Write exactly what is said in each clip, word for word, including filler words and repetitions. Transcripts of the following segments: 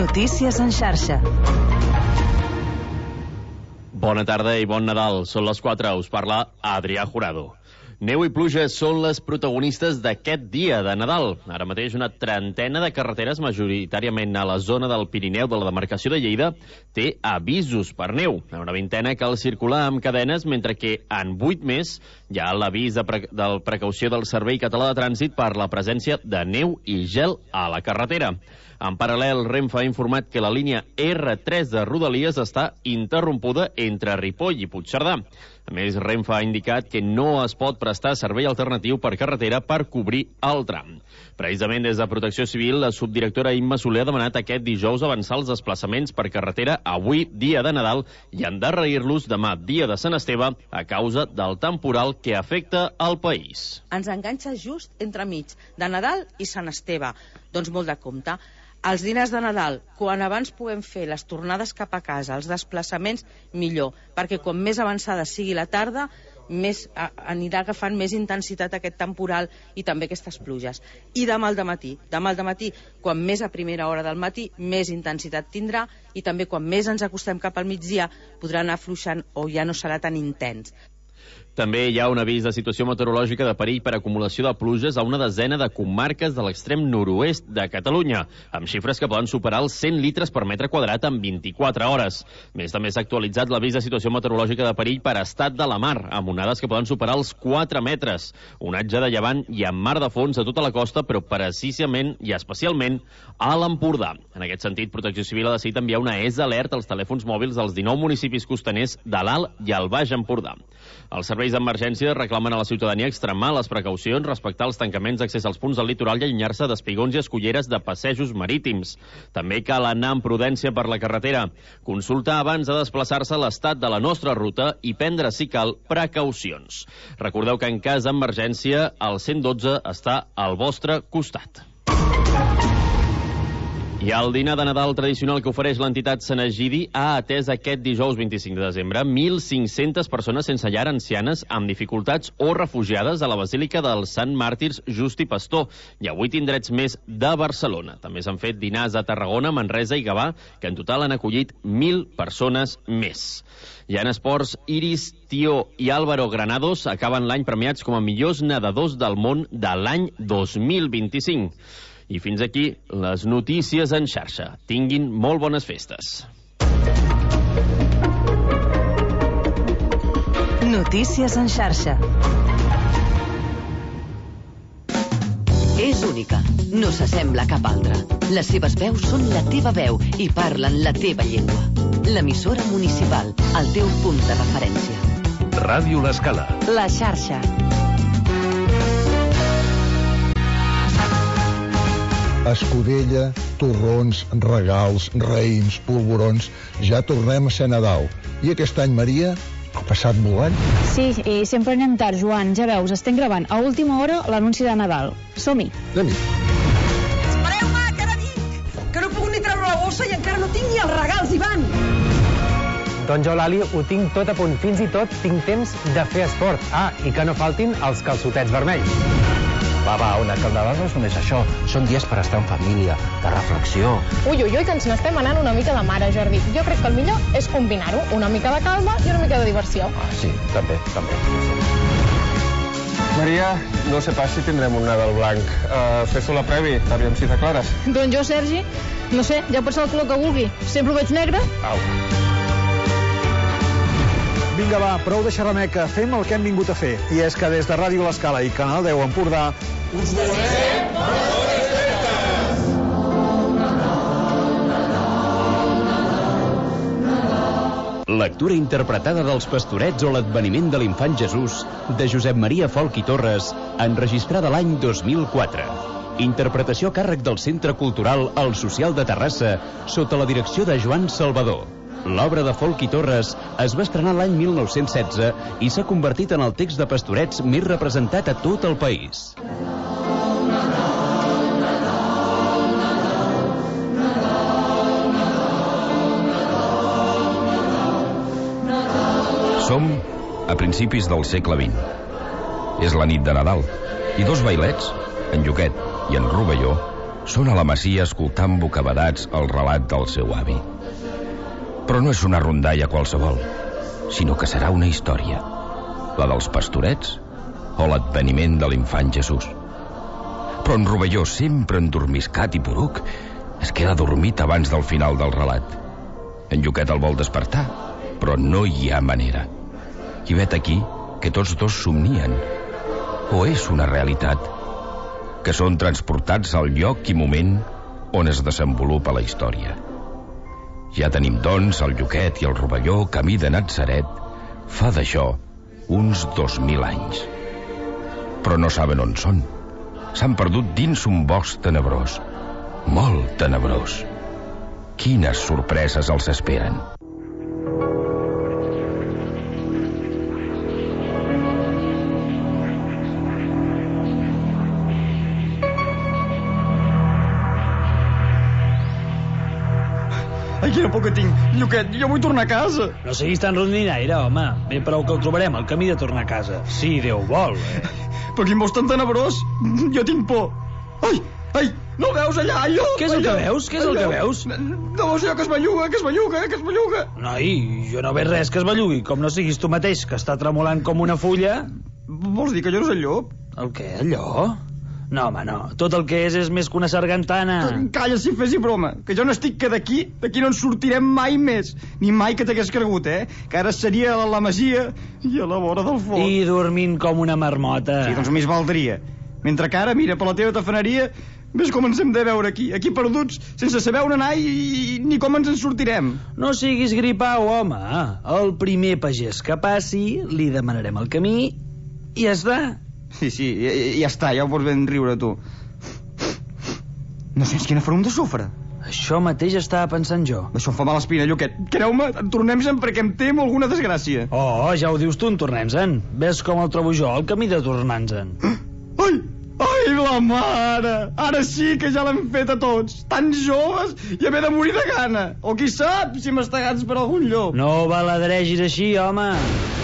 Notícies en xarxa. Bona tarda i bon Nadal. Són les quatre. Us parla Adrià Jurado. Neu i pluja són les protagonistes d'aquest dia de Nadal. Ara mateix una trentena de carreteres, majoritàriament a la zona del Pirineu de la demarcació de Lleida, té avisos per neu. Una vintena cal circular amb cadenes, mentre que en vuit més hi ha l'avís de, pre de precaució del Servei Català de Trànsit per la presència de neu i gel a la carretera. En paral·lel, Renfe ha informat que la línia erre tres de Rodalies està interrompuda entre Ripoll i Puigcerdà. A més, Renfe ha indicat que no es pot prestar servei alternatiu per carretera per cobrir el tram. Precisament des de Protecció Civil, la subdirectora Imma Soler ha demanat aquest dijous avançar els desplaçaments per carretera avui, dia de Nadal, i endarrerir-los demà, dia de Sant Esteve, a causa del temporal que afecta el país. Ens enganxa just entremig de Nadal i Sant Esteve. Doncs molt de compte. Els diners de Nadal, quan abans puguem fer les tornades cap a casa, els desplaçaments, millor, perquè com més avançada sigui la tarda, més anirà agafant més intensitat aquest temporal i també aquestes pluges. I demà al dematí, demà al dematí, quan més a primera hora del matí, més intensitat tindrà, i també quan més ens acostem cap al migdia, podrà anar afluixant o ja no serà tan intens. També hi ha un avís de situació meteorològica de perill per acumulació de pluges a una desena de comarques de l'extrem nord-oest de Catalunya, amb xifres que poden superar els cent litres per metre quadrat en vint-i-quatre hores. Més també s'ha actualitzat l'avís de situació meteorològica de perill per estat de la mar, amb onades que poden superar els quatre metres. Onatge de llevant i amb mar de fons a tota la costa, però precisament i especialment a l'Empordà. En aquest sentit, Protecció Civil ha decidit enviar una E S alert als telèfons mòbils dels dinou municipis costaners de l'Alt i el Baix Empordà. Els serveis d'emergència reclamen a la ciutadania extremar les precaucions, respectar els tancaments d'accés als punts del litoral i allunyar-se d'espigons i esculleres de passejos marítims. També cal anar amb prudència per la carretera, consultar abans de desplaçar-se l'estat de la nostra ruta i prendre, si cal, precaucions. Recordeu que en cas d'emergència, el cent dotze està al vostre costat. I el dinar de Nadal tradicional que ofereix l'entitat Sant Egidi ha atès aquest dijous vint-i-cinc de desembre mil cinc-centes persones sense llar ancianes amb dificultats o refugiades a la Basílica dels Sant Màrtirs Just i Pastor i a vuit indrets més de Barcelona. També s'han fet dinars a Tarragona, Manresa i Gavà, que en total han acollit mil persones més. I en esports, Iris Tió i Álvaro Granados acaben l'any premiats com a millors nedadors del món de l'any dos mil vint-i-cinc. I fins aquí les notícies en xarxa. Tinguin molt bones festes. Notícies en xarxa. És única, no s'assembla a cap altra. Les seves veus són la teva veu i parlen la teva llengua. L'emissora municipal, el teu punt de referència. Ràdio L'Escala. La xarxa. Escudella, torrons, regals, raïms, polvorons... Ja tornem a ser Nadal. I aquest any, Maria, ha passat volant? Sí, i sempre anem tard, Joan. Ja veus, estem gravant a última hora l'anunci de Nadal. Som-hi. Anem-hi. Espereu-me, que ara vinc! Que no puc ni treure la bossa i encara no tinc ni els regals, Ivan! Doncs jo, Lali, ho tinc tot a punt. Fins i tot tinc temps de fer esport. Ah, i que no faltin els calçotets vermells. Va, va, Ona, que el Nadal no és només això. Són dies per estar en família, de reflexió. Ui, ui, ui, que ens n'estem anant una mica de mare, Jordi. Jo crec que el millor és combinar-ho. Una mica de calma i una mica de diversió. Ah, sí, també, també. Maria, no sé pas si tindrem un Nadal blanc. Uh, Fes-ho la previ, aviam si t'aclares. Doncs jo, Sergi, no sé, ja pots ser el color que vulgui. Sempre ho veig negre. Au. Vinga, va, prou de xerrameca, fem el que hem vingut a fer. I és que des de Ràdio L'Escala i Canal deu Empordà us volem bones festes! Lectura interpretada dels Pastorets o l'Adveniment de l'Infant Jesús de Josep Maria Folch i Torres, enregistrada l'any dos mil quatre. Interpretació a càrrec del Centre Cultural El Social de Terrassa sota la direcció de Joan Salvador. L'obra de Folch i Torres es va estrenar l'any mil nou-cents setze i s'ha convertit en el text de Pastorets més representat a tot el país. Som a principis del segle vint. És la nit de Nadal i dos vailets, en Lluquet i en Rovelló, Són a la masia escoltant bocabadats el relat del seu avi. Però no és una rondalla qualsevol, sinó que serà una història, la dels pastorets o l'adveniment de l'infant Jesús. Però en Rovelló, sempre endormiscat i poruc, es queda dormit abans del final del relat. En Lluquet el vol despertar, però no hi ha manera. I vet aquí que tots dos somnien. O és una realitat? Que són transportats al lloc i moment on es desenvolupa la història. Ja tenim, doncs, el Lluquet i el Rovelló camí de Natzaret fa d'això uns dos mil anys. Però no saben on són. S'han perdut dins un bosc tenebrós, molt tenebrós. Quines sorpreses els esperen. Ai, quina por que tinc. Lluquet, jo vull tornar a casa. No siguis tan rondinaire, home. Ben prou que el trobarem, el camí de tornar a casa. Si Déu vol. Eh? Però quin bosc tan tenebrós. Jo tinc por. Ai, ai, no el veus allà, allò? Què és el allò, que veus? Què és allò. el que veus? No veus allò que es belluga, que es belluga, que es belluga. Noi, jo no veig res que es bellugui, com no siguis tu mateix, que està tremolant com una fulla. Vols dir que allò no és el llop? El què, allò? No, home, no. Tot el que és és més que una sargantana. Calla, si fessi broma, que jo no estic que d'aquí, d'aquí no en sortirem mai més. Ni mai que t'hagués cregut, eh? Que ara seria a la masia i a la vora del foc. I dormint com una marmota. Sí, doncs més valdria. Mentre que ara, mira, per la teva tafaneria, ves com ens hem de veure aquí, aquí perduts, sense saber on anar i, i ni com ens en sortirem. No siguis gripau, home. El primer pagès que passi, li demanarem el camí i ja està. Sí, sí, ja, ja està, ja ho pots ben riure, tu. No sents quina ferum de sofre? Això mateix estava pensant jo. Això em fa mala espina, Lluquet. Creu-me, tornem-se'n perquè em temo alguna desgràcia. Oh, ja ho dius tu, en tornem-se'n. Ves com el trobo jo, el camí de tornar-nos-en. Ai, ai, la mare! Ara sí que ja l'hem fet a tots. Tan joves i haver de morir de gana. O qui sap si mastegats per algun llop. No baladregis així, home.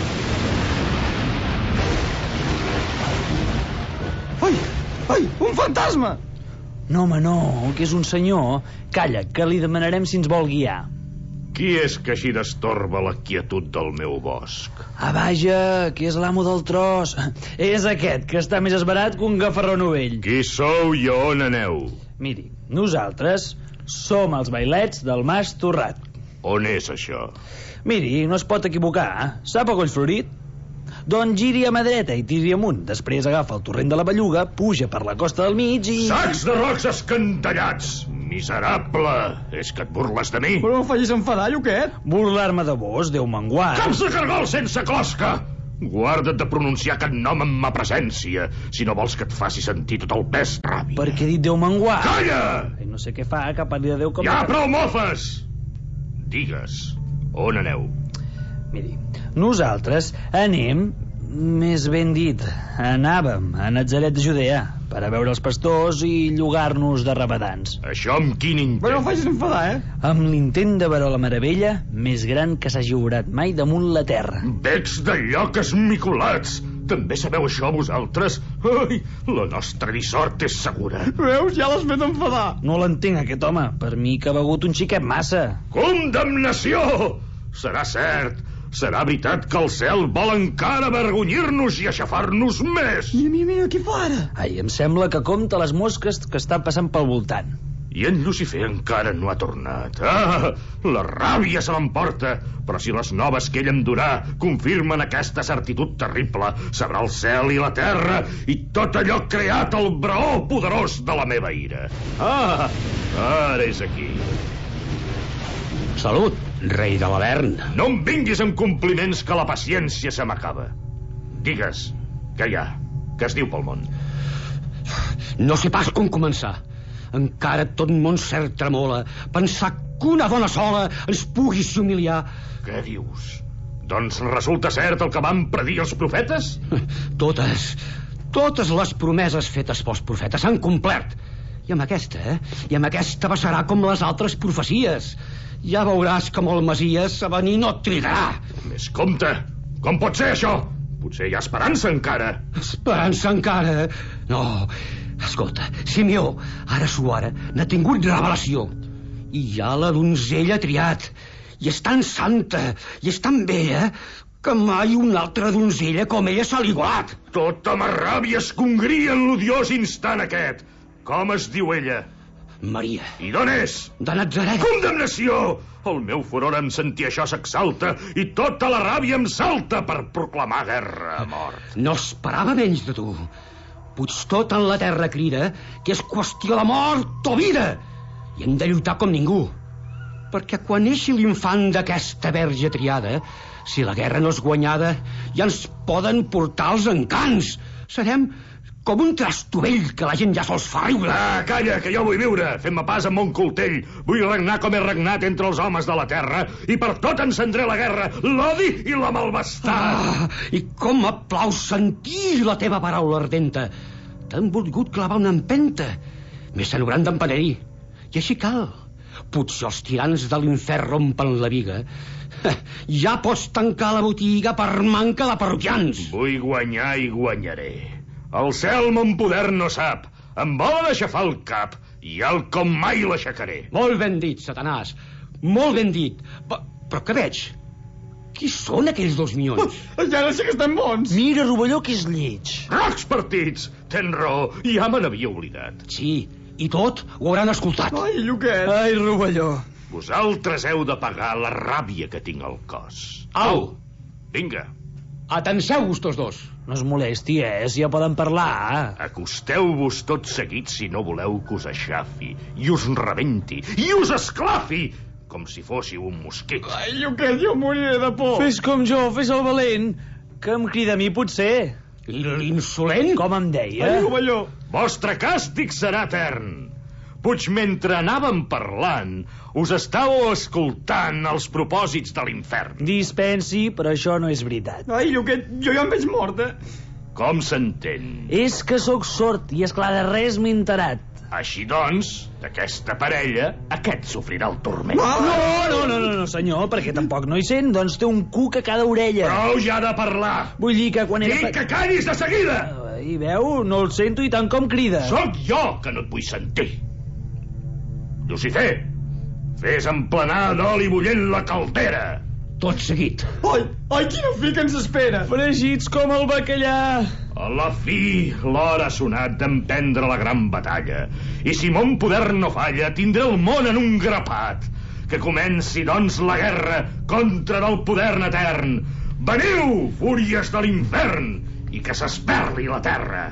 Ai, ai, un fantasma! No, home, no, que és un senyor. Calla, que li demanarem si ens vol guiar. Qui és que així destorba la quietud del meu bosc? Ah, vaja, que és l'amo del tros. És aquest, que està més esbarat que un gafarró novell. Qui sou i on aneu? Miri, nosaltres som els bailets del Mas Torrat. On és això? Miri, no es pot equivocar. Sap a Collflorit? Doncs giri a mà dreta i tiri amunt. Després agafa el torrent de la Belluga, puja per la costa del mig i... Sacs de rocs escantellats! Miserable! És que et burles de mi? Però no em facis enfadar, Lluquet. Burlar-me de vos, Déu menguat. Caps de cargol sense closca! Guarda't de pronunciar aquest nom en ma presència, si no vols que et faci sentir tot el pes ràbia. Per què he dit Déu menguat? Calla! Ai, no sé què fa, que parli de Déu com... Ja, prou mofes! Digues, on aneu? Miri, nosaltres anem, més ben dit, anàvem a Natzaret de Judea per a veure els pastors i llogar-nos de rabadans. Això amb quin intent? Però no facis enfadar, eh? Amb l'intent de veure la meravella més gran que s'hagi obrat mai damunt la terra. Becs de lloques miculats! També sabeu això vosaltres? Ai, la nostra dissort és segura. Veus, ja l'has fet enfadar. No l'entenc, aquest home. Per mi que ha begut un xiquet massa. Condemnació! Serà cert. Serà veritat que el cel vol encara avergonyir-nos i aixafar-nos més. Mira, mira, mira, què fa ara? Ai, em sembla que compta les mosques que estan passant pel voltant. I en Lucifer encara no ha tornat. Ah, la ràbia se l'emporta. Però si les noves que ell em durà confirmen aquesta certitud terrible, sabrà el cel i la terra i tot allò creat al braó poderós de la meva ira. Ah, ara és aquí. Salut, rei de l'Avern. No em vinguis amb compliments, que la paciència se m'acaba. Digues, què hi ha? Què es diu pel món? No sé pas com començar. Encara tot mon cert tremola. Pensar que una dona sola ens pugui humiliar. Què dius? Doncs resulta cert el que van predir els profetes? Totes, totes les promeses fetes pels profetes s'han complert. I amb aquesta, eh? I amb aquesta passarà com les altres profecies. Ja veuràs com el Masies a venir no et trigarà. Més compte! Com pot ser això? Potser hi ha esperança encara. Esperança encara? No, Escolta, Simeó, ara su ara, n'ha tingut revelació. I ja la donzella ha triat. I és tan santa, i és tan bella, que mai una altra donzella com ella s'ha igualat. Tota ma ràbia es congria en l'odiós instant aquest. Com es diu ella? Maria. I d'on és? De Natzaret. Condemnació! El meu furor en sentir això s'exalta i tota la ràbia em salta per proclamar guerra a mort. No esperava menys de tu. Puig tot en la terra crida que és qüestió de mort o vida. I hem de lluitar com ningú. Perquè quan neixi l'infant d'aquesta verge triada, si la guerra no és guanyada, ja ens poden portar els encants. Serem com un trastovell que la gent ja sols fa riure. Ah, calla, que jo vull viure. Fem-me pas amb mon coltell. Vull regnar com he regnat entre els homes de la terra i per tot encendré la guerra, l'odi i la malvestat. Ah, i com em plau sentir la teva paraula ardenta. T'han volgut clavar una empenta. Més se n'hauran d'empenedir. I així cal. Potser els tirans de l'infern rompen la viga. Ja pots tancar la botiga per manca de parroquians. Vull guanyar i guanyaré. El cel mon poder no sap. Em volen aixafar el cap i el com mai l'aixecaré. Molt ben dit, Satanàs. Molt ben dit. Però, però què veig? Qui són aquells dos minyons? Oh, ja no sé que estan bons. Mira, Rovelló, que és lleig. Rocs partits! Tens raó, ja me n'havia oblidat. Sí, i tot ho hauran escoltat. Ai, Lluquet. Ai, Rovelló. Vosaltres heu de pagar la ràbia que tinc al cos. Au! Vinga. Atenceu-vos tots dos. No es molesti, eh? Si ja poden parlar. Acosteu-vos tots seguits si no voleu que us aixafi, i us rebenti, i us esclafi, com si fóssiu un mosquit. Ai, Lluquet, jo moriré de por. Fes com jo, fes el valent, que em crida a mi, potser. L'insolent? Com em deia? Ai, Rovelló. Vostre càstig serà etern. Puig, mentre anàvem parlant, us estàveu escoltant els propòsits de l'infern. Dispensi, però això no és veritat. Ai, Lluquet, jo ja em veig morta. Com s'entén? És que sóc sord i, esclar, de res m'he enterat. Així doncs, d'aquesta parella, aquest sofrirà el turment. No, no, no, no, no, senyor, perquè tampoc no hi sent, doncs té un cuc a cada orella. Prou ja de parlar. Vull dir que quan era... Dic que callis de seguida! I veu, no el sento i tant com crida. Sóc jo que no et vull sentir. Lucifer, fes emplenar d'oli bullent la caldera. Tot seguit. Ai, ai, quina fi que ens espera. Fregits com el bacallà. A la fi, l'hora ha sonat d'emprendre la gran batalla. I si mon poder no falla, tindré el món en un grapat. Que comenci, doncs, la guerra contra del poder etern. Veniu, fúries de l'infern, i que s'esperli la terra.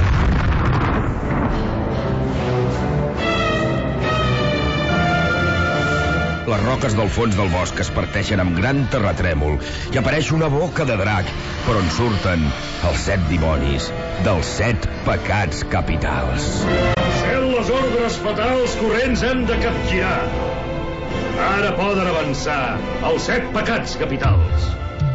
Les roques del fons del bosc es parteixen amb gran terratrèmol i apareix una boca de drac per on surten els set dimonis dels set pecats capitals. Sent les ordres fatals corrents hem de capgirar. Ara poden avançar els set pecats capitals.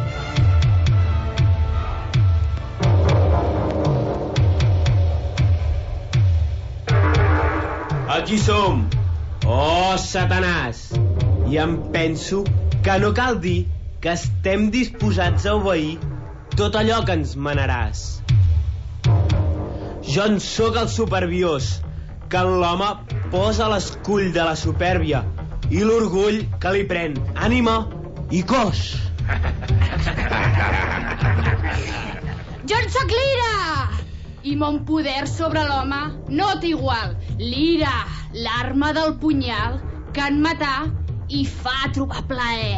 Aquí som. Oh, Satanàs. I em penso que no cal dir que estem disposats a obeir tot allò que ens manaràs. Jo en sóc el superviós, que en l'home posa l'escull de la supèrbia i l'orgull que li pren ànima i cos. Jo en sóc l'ira! I mon poder sobre l'home no té igual. L'ira, l'arma del punyal, que en matar i fa trobar plaer.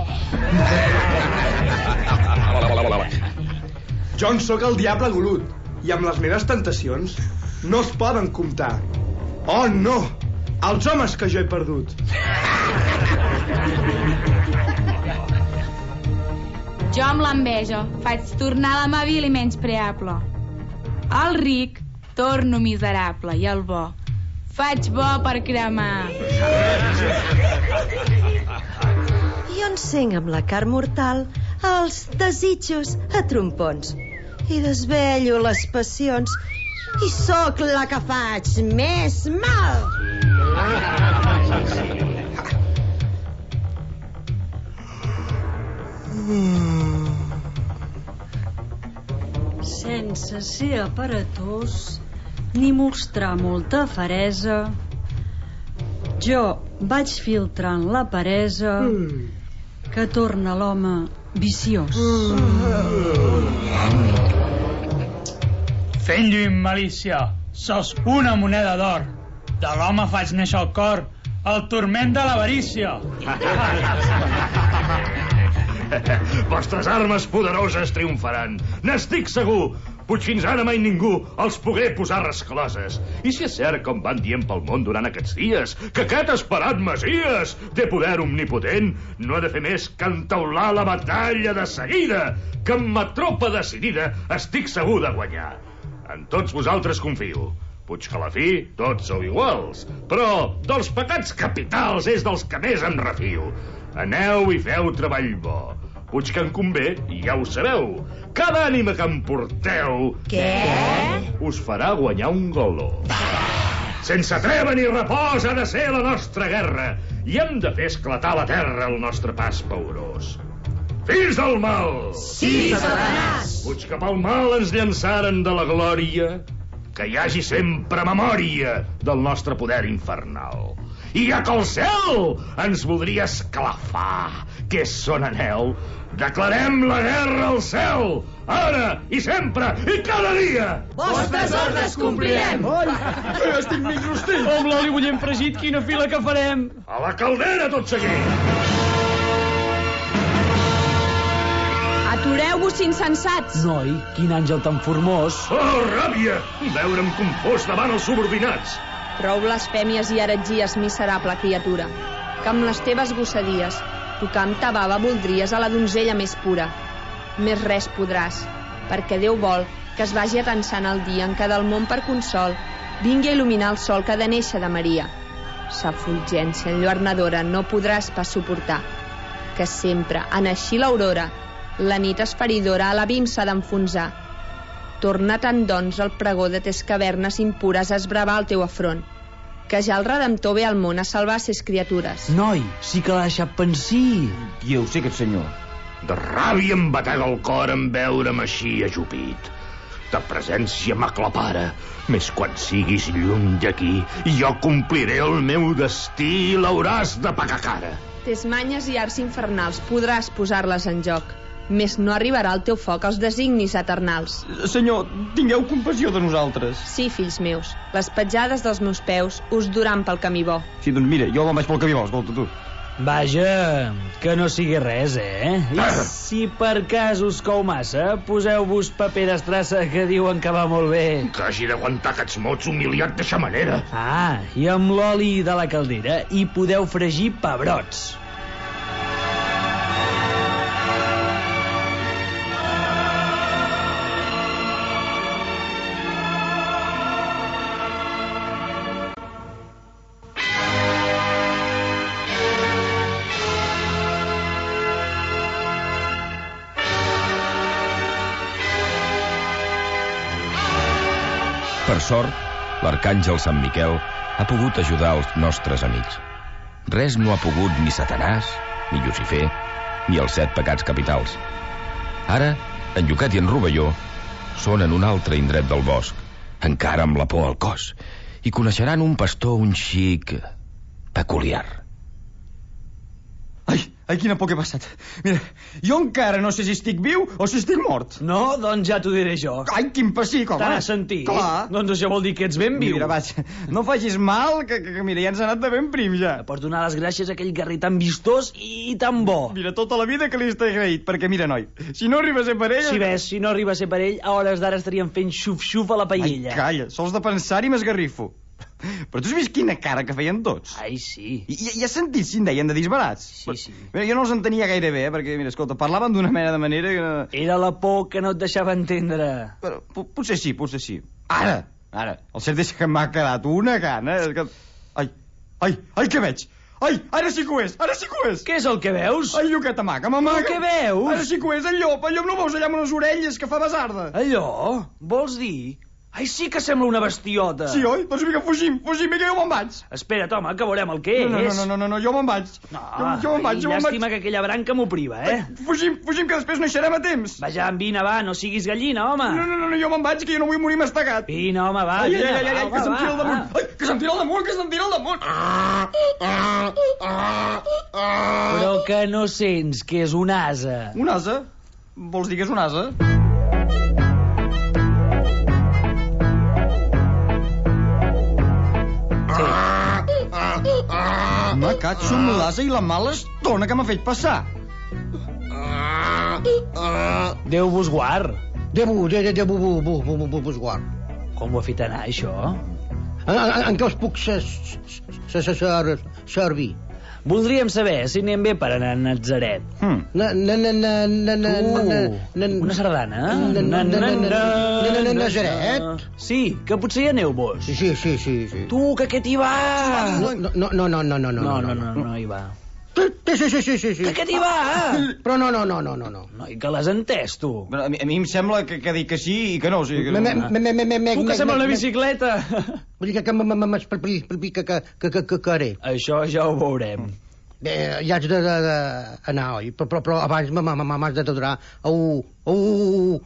Jo en sóc el diable golut, i amb les meves tentacions no es poden comptar. Oh, no! Els homes que jo he perdut. Jo amb l'enveja faig tornar l'amable i menyspreable. El ric torno miserable i el bo faig bo per cremar. Jo encenc amb la carn mortal els desitjos a trompons i desvello les passions i sóc la que faig més mal. Sense ser aparatós, ni mostrar molta feresa. Jo vaig filtrant la peresa que torna l'home viciós. Fent lluny malícia, sos una moneda d'or. De l'home faig néixer el cor, el turment de l'avarícia. Vostres armes poderoses triomfaran. N'estic segur. Puig fins ara mai ningú els pogué posar rescloses. I si és cert, com van dient pel món durant aquests dies, que aquest esperat Messies té poder omnipotent, no ha de fer més que entaular la batalla de seguida, que amb ma tropa decidida estic segur de guanyar. En tots vosaltres confio. Puig que a la fi tots sou iguals, però dels pecats capitals és dels que més em refio. Aneu i feu treball bo. Puig que en convé, ja ho sabeu. Cada ànima que em porteu... Què? Us farà guanyar un galó. Sense treva ni repòs ha de ser la nostra guerra i hem de fer esclatar la terra el nostre pas paurós. Fills del mal! Sí, Satanàs! Puig que pel mal ens llançaren de la glòria, que hi hagi sempre memòria del nostre poder infernal. I ja que el cel ens voldria esclafar, que és son anhel, declarem la guerra al cel, ara i sempre i cada dia! Vostres ordres complirem! Ai, estic mig rostit! Amb l'oli bullent fregit, quina fila que farem! A la caldera tot seguit! Atureu-vos, insensats! Noi, quin àngel tan formós! Oh, ràbia! Veure'm confós davant els subordinats! Prou blasfèmies i heretgies, miserable criatura, que amb les teves gossadies tocar amb ta bava voldries a la donzella més pura. Més res podràs, perquè Déu vol que es vagi atensant el dia en què del món per consol vingui a il·luminar el sol que ha de néixer de Maria. Sa fulgència enlluernadora no podràs pas suportar, que sempre, en eixir l'aurora, la nit esferidora a l'abim s'ha d'enfonsar. Torna-te'n, doncs, al pregó de tes cavernes impures a esbravar el teu afront, que ja el Redemptor ve al món a salvar ses criatures. Noi, sí que l'ha deixat pensir. Qui ho sé, aquest senyor? De ràbia em batega el cor en veure'm així ajupit. Ta presència m'aclapara, més quan siguis lluny d'aquí, i jo compliré el meu destí i l'hauràs de pagar cara. Tes manyes i arts infernals podràs posar-les en joc, més no arribarà al teu foc als designis eternals. Senyor, tingueu compassió de nosaltres. Sí, fills meus, les petjades dels meus peus us duran pel camí bo. Sí, doncs mira, jo me'n vaig pel camí bo, escolta tu. Vaja, que no sigui res, eh? I si per cas us cou massa, poseu-vos paper d'estrassa, que diuen que va molt bé. Que hagi d'aguantar aquests mots humiliat d'eixa manera. Ah, i amb l'oli de la caldera hi podeu fregir pebrots. Per sort, l'arcàngel Sant Miquel ha pogut ajudar els nostres amics. Res no ha pogut ni Satanàs, ni Llucifer, ni els set pecats capitals. Ara, en Llucat i en Rovelló són en un altre indret del bosc, encara amb la por al cos, i coneixeran un pastor un xic peculiar. Ai, ai, quina por que he passat. Mira, jo encara no sé si estic viu o si estic mort. No, doncs ja t'ho diré jo. Ai, quin pessic, home. T'has sentit? Clar. Doncs això vol dir que ets ben viu. Mira, vaig, no facis mal, que, que, que mira, ja ens ha anat de ben prim, ja. Per donar les gràcies a aquell garrí tan vistós i tan bo. Mira, tota la vida que li estic agraït, perquè mira, noi, si no arriba a ser per ell... Si ves, si no arriba a ser per ell, a hores d'ara estaríem fent xuf-xuf a la paella. Ai, calla, sols de pensar-hi m'esgarrifo. Però tu has vist quina cara que feien tots? Ai, sí. I, i has sentit si en deien de disbarats? Sí, sí. Mira, jo no els entenia gaire bé, eh, perquè, mira, escolta, parlaven d'una mena de manera que... Era la por que no et deixava entendre. Però potser sí, potser sí. Ara, ara, el cert és que m'ha quedat una gana... Que... Ai, ai, ai, què veig? Ai, ara sí que ho és, ara sí que ho és. Què és el que veus? El lloquet amaga, m'amaga. Què veus? Ara sí que ho és, el llop, el llop no veus allà amb les orelles que fa basarda. Allò? Vols dir? Ai, sí que sembla una bestiota. Sí, oi? Doncs vinga, fugim, fugim, vinga, jo me'n vaig. Espera't, home, que veurem el que és. No, no, no, no, no, jo me'n vaig. No, jo, jo me'n vaig, jo me'n vaig. Llàstima que aquella branca m'ho priva, eh? Fugim, fugim, que després no hi serem a temps. Va, ja, vine, va, no siguis gallina, home. No, no, no, no jo me'n vaig, que jo no vull morir mastegat. Vine, home, va, ai, vine, ai, ai, ai, va, que se'm tira al damunt. va. Ai, que se'm tira al damunt, que se'm tira al damunt. Però que no sents que és un ase. Un ase? Vols dir que és un ase? Me catxo amb l'ase i la mala estona que m'ha fet passar. Déu vos guard. Déu, Déu, Déu, Déu vos guard. Com ho ha fet anar, això? En, en, en què us puc servir? Voldríem saber si anem bé per anar a Natzaret. Hmm. Na, na, na, na, na, na, na, una sardana? Na, na, na, na, Natzaret? Sí, que potser hi aneu vos. Sí, sí, sí, sí. Tu, que què t'hi va? No, no, no, no, no, no, no, no, no, no hi va. Sí, sí, sí, sí, sí. Que què t'hi va? Però no, no, no, no, no. Noi, que l'has entès, tu. A mi, a mi em sembla que, que dic que sí i que no. O sigui, que no. Tu, que sembla una bicicleta. Vull dir que m'explica que haré. Això ja ho veurem. Bé, ja haig d'anar, oi? Però abans m'has de donar a un... Uh!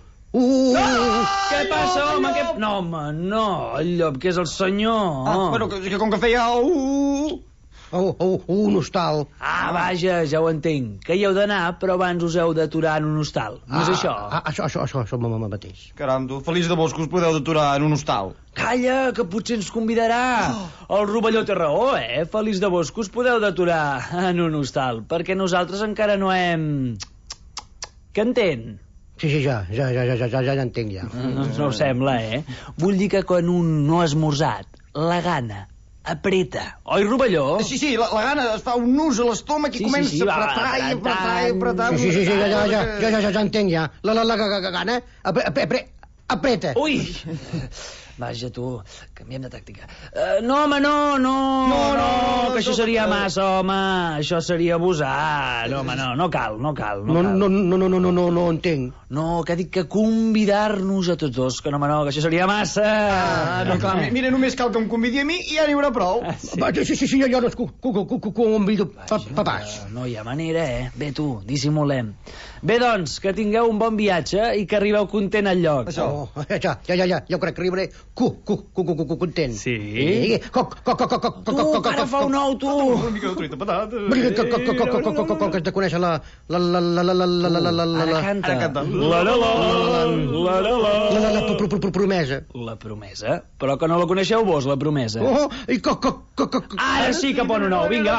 Què passa, home? No, home, no. El llop, que és el senyor. Ah, però que com que feia... Uh! Oh, oh, un hostal. Ah, vaja, ja ho entenc. Que hi heu d'anar, però abans us heu d'aturar en un hostal. No és això? Ah, això, això, això, això mateix. Caram, tu, feliç de vos que us podeu d'aturar en un hostal. Calla, que potser ens convidarà. El rovelló té raó, eh? Feliç de vos que us podeu d'aturar en un hostal, perquè nosaltres encara no hem... Què entén? Sí, sí, ja, ja, ja, ja, ja, ja, ja entenc, ja. No, no ho sembla, eh? Vull dir que quan un no ha esmorzat, la gana apreta. Oi, rovelló? Sí, sí, la, la gana es fa un nus a l'estómac i sí, comença sí, sí, a apretar i apretar i apretar. Sí, sí, sí, ja, ja, ja, ja, ja, ja entenc, ja. La, la, la, la gana apreta. Ui! Vaja, tu, canviem de tàctica. Uh, no, home, no, no, no, no, que això seria massa, home, això seria abusar. No, home, no, no cal, no cal, no cal. No, no, no, no, no, no, no entenc. No, que ha dit que convidar-nos a tots dos, que no, home, no, que això seria massa. Ah, no, clar, mira, només cal que em convidi a mi i ja n'hi haurà prou. Sí, sí, sí, sí, jo no es convido papàs. No hi ha manera, eh? Bé, tu, dissimulem. Bé, doncs, que tingueu un bon viatge i que arribeu content al lloc. Això. Ja, ja, ja, ja, jo crec que arribaré cu, cu, cu, cu, cu, content. Sí? Co, co, co, co, co, tu, que ara fa un ou, tu. Una mica de truita patata. Com que has de conèixer la... la, la, la, la, la, la, la, la, la... Ara canta. Ara canta. La, la, la, la, la, la. La, la, promesa. La promesa? Però que no la coneixeu vos, la promesa. Oh, i co, co, co, co... Ara sí que pon un ou, vinga,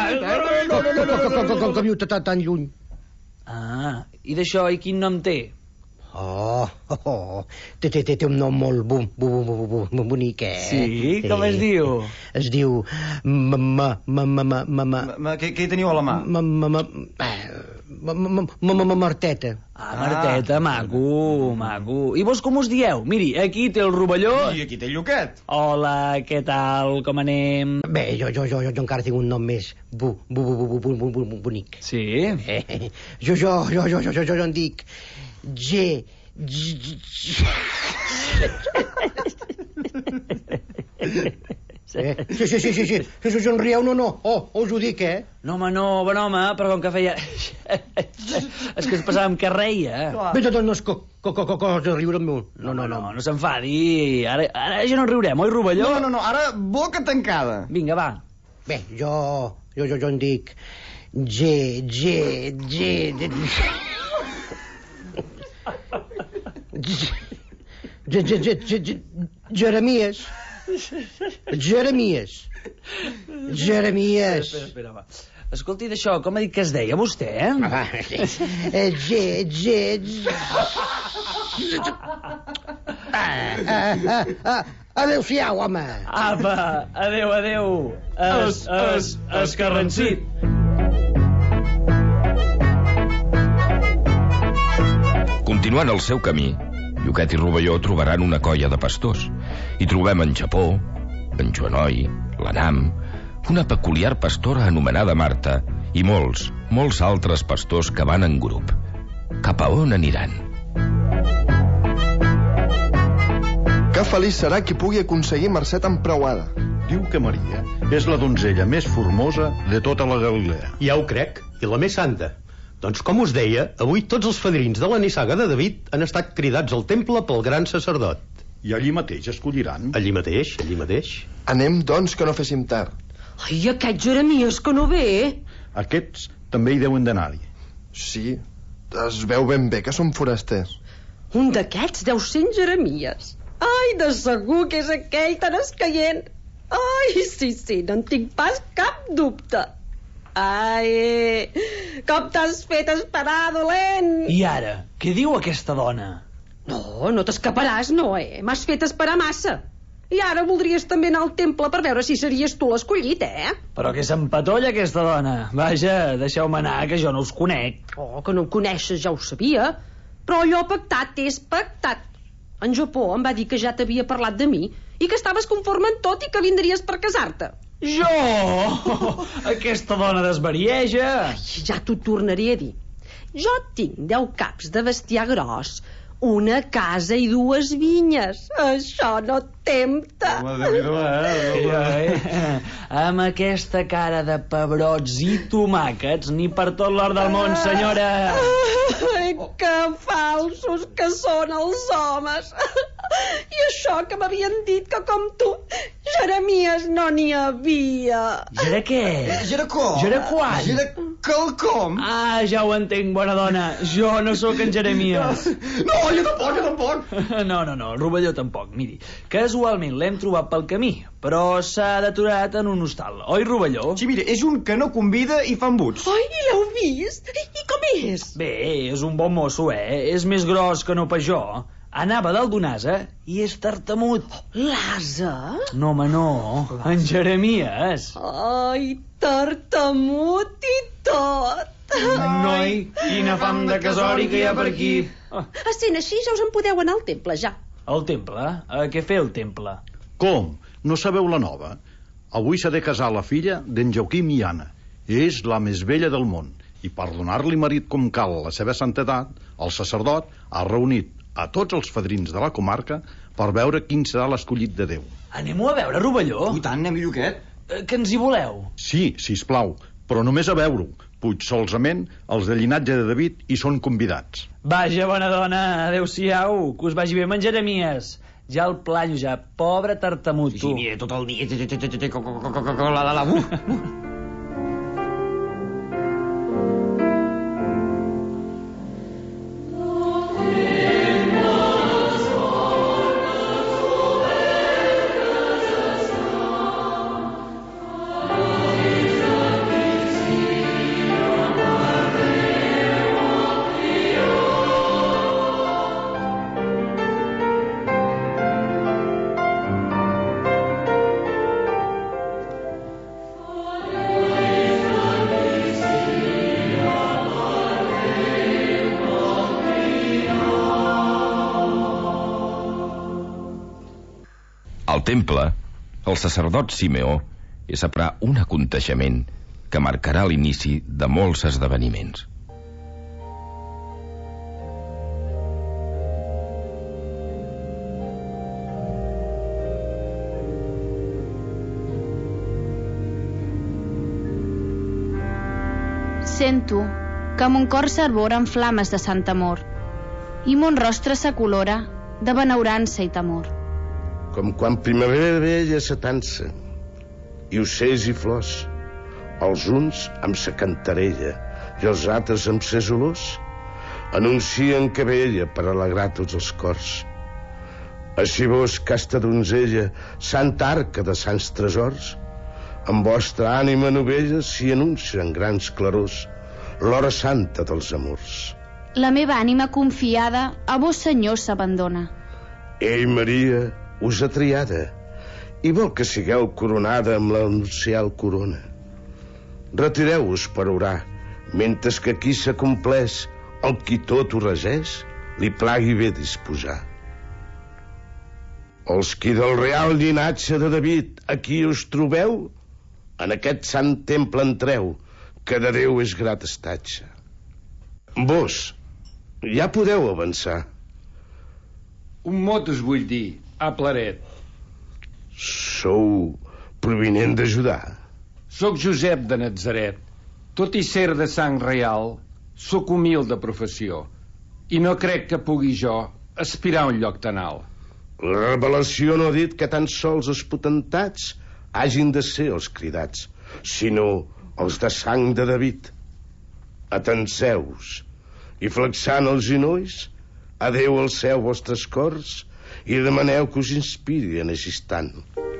va. Com que viu tan lluny. Ah, i d'això, i quin nom té? Oh, oh, oh. Té, té, té un nom molt bu, bu, bu, bu, bu, bonic, eh? Sí? Com es diu? Es diu... Ma, ma, ma, ma, ma, ma, ma... Què hi teniu a la mà? Ma, ma, ma... Ma, ma, ma, ma, Marteta. Ah, Marteta, maco, maco. I vos com us dieu? Miri, aquí té el rovelló... I aquí té el Lluquet. Hola, què tal, com anem? Bé, jo, jo, jo, jo encara tinc un nom més bu, bu, bu, bu, bu, bu, bu, bonic. Sí? Eh, jo, jo, jo, jo, jo, jo, jo en dic... G... G... Eh? Sí, sí, sí, sí, sí. Si us en rieu, no, no. Oh, us ho dic, eh? No, home, no, bon home, però com que feia... És que es passàvem que reia. Bé, doncs no és co, co, co, co, cosa de riure amb mi. No, no, no. No, no s'enfadi. Ara, ara ja no en riurem, oi, rovelló? No, no, no, ara boca tancada. Vinga, va. Bé, jo... Jo, jo, jo en dic... G... G... G... Jeremies. Jeremies. Jeremies. Espera, espera, va. Escolti, d'això, com ha dit que es deia vostè, eh? Va, G, G... Adéu-siau, home. Apa, adéu, adéu. Es, es, escarrancit. Continuant el seu camí, Lluquet i Rovelló trobaran una colla de pastors. Hi trobem en Japó, en Joanoi, l'Anam, una peculiar pastora anomenada Marta i molts, molts altres pastors que van en grup. Cap a on aniran? Que feliç serà qui pugui aconseguir mercè tan preuada. Diu que Maria és la donzella més formosa de tota la Galilea. Ja ho crec, i la més santa. Doncs com us deia, avui tots els fadrins de la nissaga de David han estat cridats al temple pel gran sacerdot. I allí mateix escolliran? Allí mateix, allí mateix. Anem, doncs, que no féssim tard. Ai, aquest Jeremies que no ve. Aquests també hi deuen d'anar-hi. Sí, es veu ben bé que són forasters. Un d'aquests deu ser en Jeremies. Ai, de segur que és aquell tan escaient. Ai, sí, sí, no en tinc pas cap dubte. Ai, com t'has fet esperar, dolent. I ara, què diu aquesta dona? No, no t'escaparàs, Noé. M'has fet esperar massa. I ara voldries també anar al temple per veure si series tu l'escollit, eh? Però que s'empatolla aquesta dona. Vaja, deixeu-me anar, que jo no us conec. Oh, que no em coneixes, ja ho sabia. Però allò pactat és pactat. En Japó em va dir que ja t'havia parlat de mi i que estaves conforme en tot i que vindries per casar-te. Jo? Aquesta dona desvarieja. Ai, ja t'ho tornaré a dir. Jo tinc deu caps de bestiar gros, una casa i dues vinyes. Això no et tempta. Amb aquesta cara de pebrots i tomàquets, ni per tot l'or del món, senyora. Ai, que falsos que són els homes. I això que m'havien dit que com tu, Jeremies no n'hi havia. Jere què? Jere com? Jere quan? Jere quelcom? Ah, ja ho entenc, bona dona. Jo no sóc en Jeremies. No, jo tampoc, jo tampoc. No, no, no, el rovelló tampoc. Miri, casualment l'hem trobat pel camí, però s'ha deturat en un hostal. Oi, rovelló? Sí, mira, és un que no convida i fa embuts. Ai, l'heu vist? I, I com és? Bé, és un bon mosso, eh? És més gros que no pas jo. Anava dalt d'un ase i és tartamut. L'ase? No, home, no. En Jeremies. Ai, tartamut i tot. Noi, quina fam de casori que hi ha per aquí. Essent així, ja us en podeu anar al temple, ja. Al temple? A què fer el temple? Com? No sabeu la nova? Avui s'ha de casar la filla d'en Joaquim i Anna. És la més vella del món. I per donar-li marit com cal a la seva santedat, el sacerdot ha reunit a tots els fadrins de la comarca per veure quin serà l'escollit de Déu. Anem-ho a veure, rovelló? I tant, anem, Lloquet. Eh, que ens hi voleu? Sí, sisplau, però només a veure-ho. Puig solsament els de llinatge de David hi són convidats. Vaja, bona dona, adeu-siau, que us vagi bé amb en Jeremies. Ja el planyo, ja, pobre tartamut, tu. Sí, mira, tot el dia... La, la, la, uh, Al temple, el sacerdot Simeó és a preparar un aconteixement que marcarà l'inici de molts esdeveniments. Sento que mon cor s'arbora en flames de sant amor i mon rostre s'acolora de benaurança i temor. Com quan primavera vella s'atansa i ocells i flors, els uns amb sa cantarella i els altres amb ses olors anuncien que ve ella per alegrar tots els cors. Així vos, casta donzella, santa arca de sants tresors, amb vostra ànima novella s'hi anuncien grans clarors l'hora santa dels amors. La meva ànima confiada a vos, Senyor, s'abandona. Ei, Maria, us ha triada i vol que sigueu coronada amb la nupcial corona. Retireu-vos per orar, mentre que aquí s'acompleix el qui tot ho regeix, li plagui bé disposar. Els qui del real llinatge de David aquí us trobeu, en aquest sant temple entreu, que de Déu és grat estatge. Vos, ja podeu avançar. Un mot us vull dir. a Plaret. Sou provinent de Judà? Soc Josep de Natzaret. Tot i ser de sang reial, sóc humil de professió i no crec que pugui jo aspirar a un lloc tan alt. La revelació no ha dit que tan sols els potentats hagin de ser els cridats, sinó els de sang de David. Atenseu-vos i flexant els genolls, adeu alceu vostres cors i demaneu que us inspiri en aquest instant.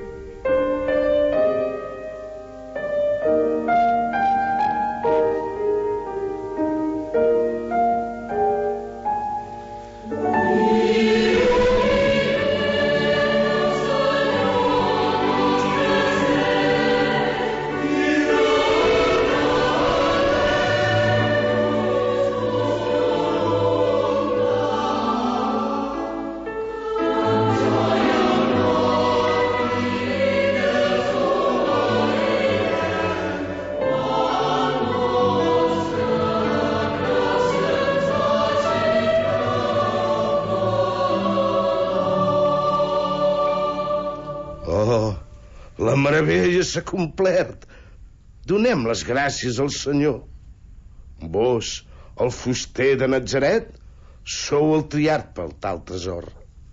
La meravella s'ha complert. Donem les gràcies al Senyor. Vos, el fuster de Natzaret, sou el triat pel tal tresor.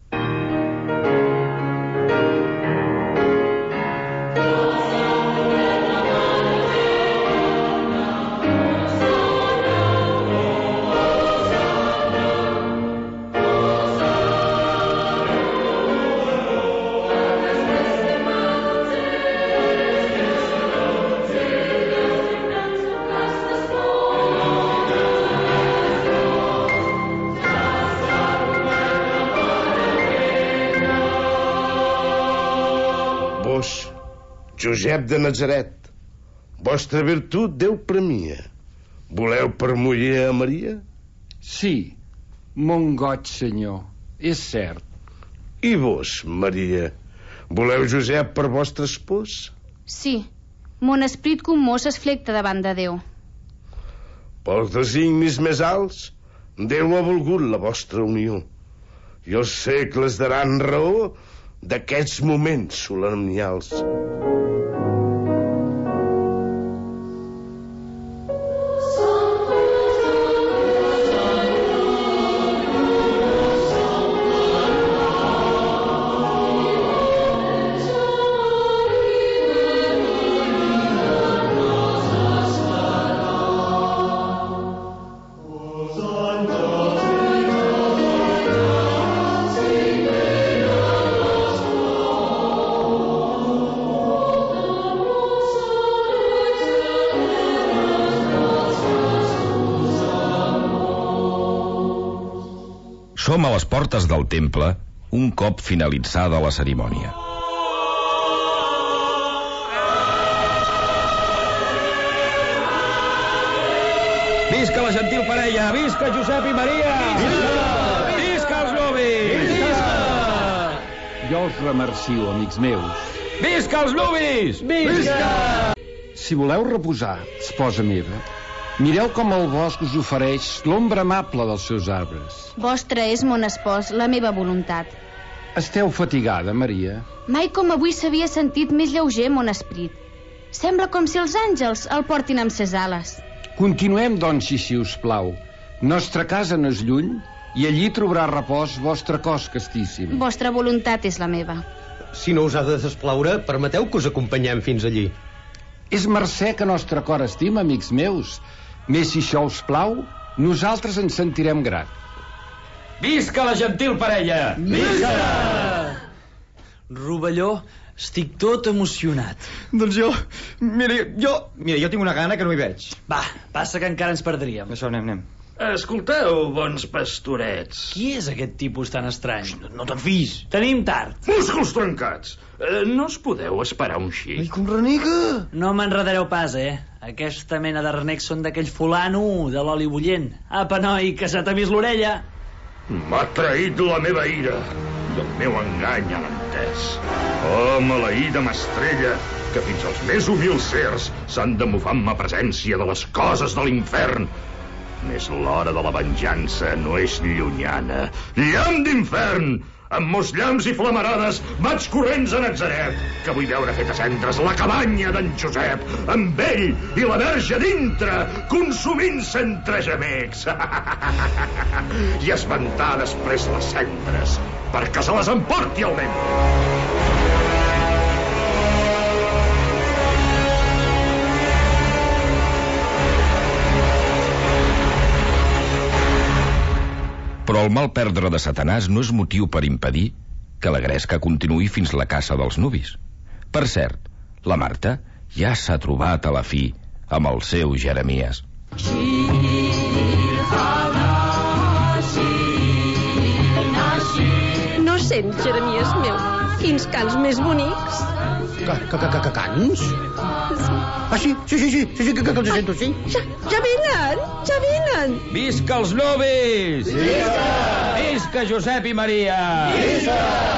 Josep de Natzaret, vostra virtut Déu premia. Voleu per muller a Maria? Sí, mon goig, senyor, és cert. I vos, Maria, voleu Josep per vostre espòs? Sí, mon esperit commós es flecta davant de Déu. Pels designis més alts, Déu ha volgut la vostra unió, i els segles daran raó d'aquests moments solemnials. Som a les portes del temple un cop finalitzada la cerimònia. Visca la gentil parella! Visca Josep i Maria! Visca! Visca els nuvis! Visca! Jo els remercio, amics meus. Visca els nuvis! Visca! Si voleu reposar, esposa meva, mireu com el bosc us ofereix l'ombra amable dels seus arbres. Vostre és, mon espòs, la meva voluntat. Esteu fatigada, Maria? Mai com avui s'havia sentit més lleuger, mon esperit. Sembla com si els àngels el portin amb ses ales. Continuem, doncs, si us plau. Nostra casa no és lluny i allí trobarà repòs vostre cos castíssim. Vostra voluntat és la meva. Si no us ha de desplaure, permeteu que us acompanyem fins allí. És mercè que nostre cor estima, amics meus. Més si això us plau, nosaltres ens sentirem grat. Visca la gentil parella! Visca! Rovelló, estic tot emocionat. Doncs jo... Mira, jo... Mira, jo tinc una gana que no hi veig. Va, passa que encara ens perdríem. Això, anem, anem. Escolteu, bons pastorets. Qui és aquest tipus tan estrany? No, no te'n fiïs. Tenim tard. Músculs trencats. Eh, no us podeu esperar un xic? Ai, com renega! No m'enredareu pas, eh? Aquesta mena de renecs són d'aquell fulano de l'oli bullent. Apa, noi, que se t'ha vist l'orella. M'ha traït la meva ira i el meu engany a l'entès. Oh, maleïda mestrella, que fins els més humils sers s'han de mofar amb ma presència de les coses de l'infern. Més l'hora de la venjança no és llunyana. Llamp d'infern! amb mos llamps i flamarades, vaig corrents a Natzaret, que vull veure feta cendres la cabanya d'en Josep, amb ell i la verge dintre, consumint-se entre gemecs. I esventar després les cendres, perquè se les emporti el vent. Però el mal perdre de Satanàs no és motiu per impedir que la gresca continuï fins la caça dels nuvis. Per cert, la Marta ja s'ha trobat a la fi amb el seu Jeremies. No sents, Jeremies meu, quins cants més bonics. Cants? Ah, sí, sí, sí, sí, sí, que els sento, sí. Ja, ja venen, ja venen. Visca els nuvis! Visca! Visca Josep i Maria! Visca!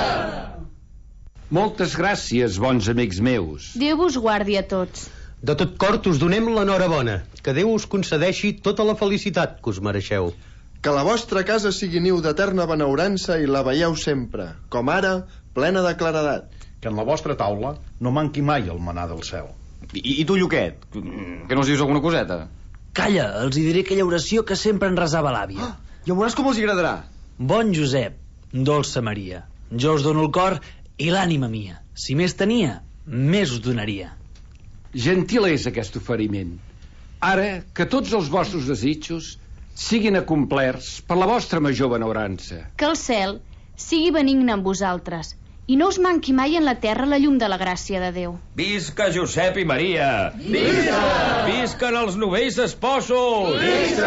Moltes gràcies, bons amics meus. Déu vos guardi a tots. De tot cor us donem l'enhorabona. Que Déu us concedeixi tota la felicitat que us mereixeu. Que la vostra casa sigui niu d'eterna benaurança i la veieu sempre, com ara, plena de claredat. Que en la vostra taula no manqui mai el manar del cel. I, i tu, Lluquet, que no els dius alguna coseta? Calla, els hi diré aquella oració que sempre en resava l'àvia. Ah, ja veuràs com els agradarà. Bon Josep, dolça Maria, jo us dono el cor i l'ànima mia. Si més tenia, més us donaria. Gentil és aquest oferiment. Ara, que tots els vostres desitjos siguin acomplerts per la vostra major benaurança. Que el cel sigui benigne amb vosaltres i no us manqui mai en la terra la llum de la gràcia de Déu. Visca Josep i Maria! Visca! Visquen els novells esposos! Visca!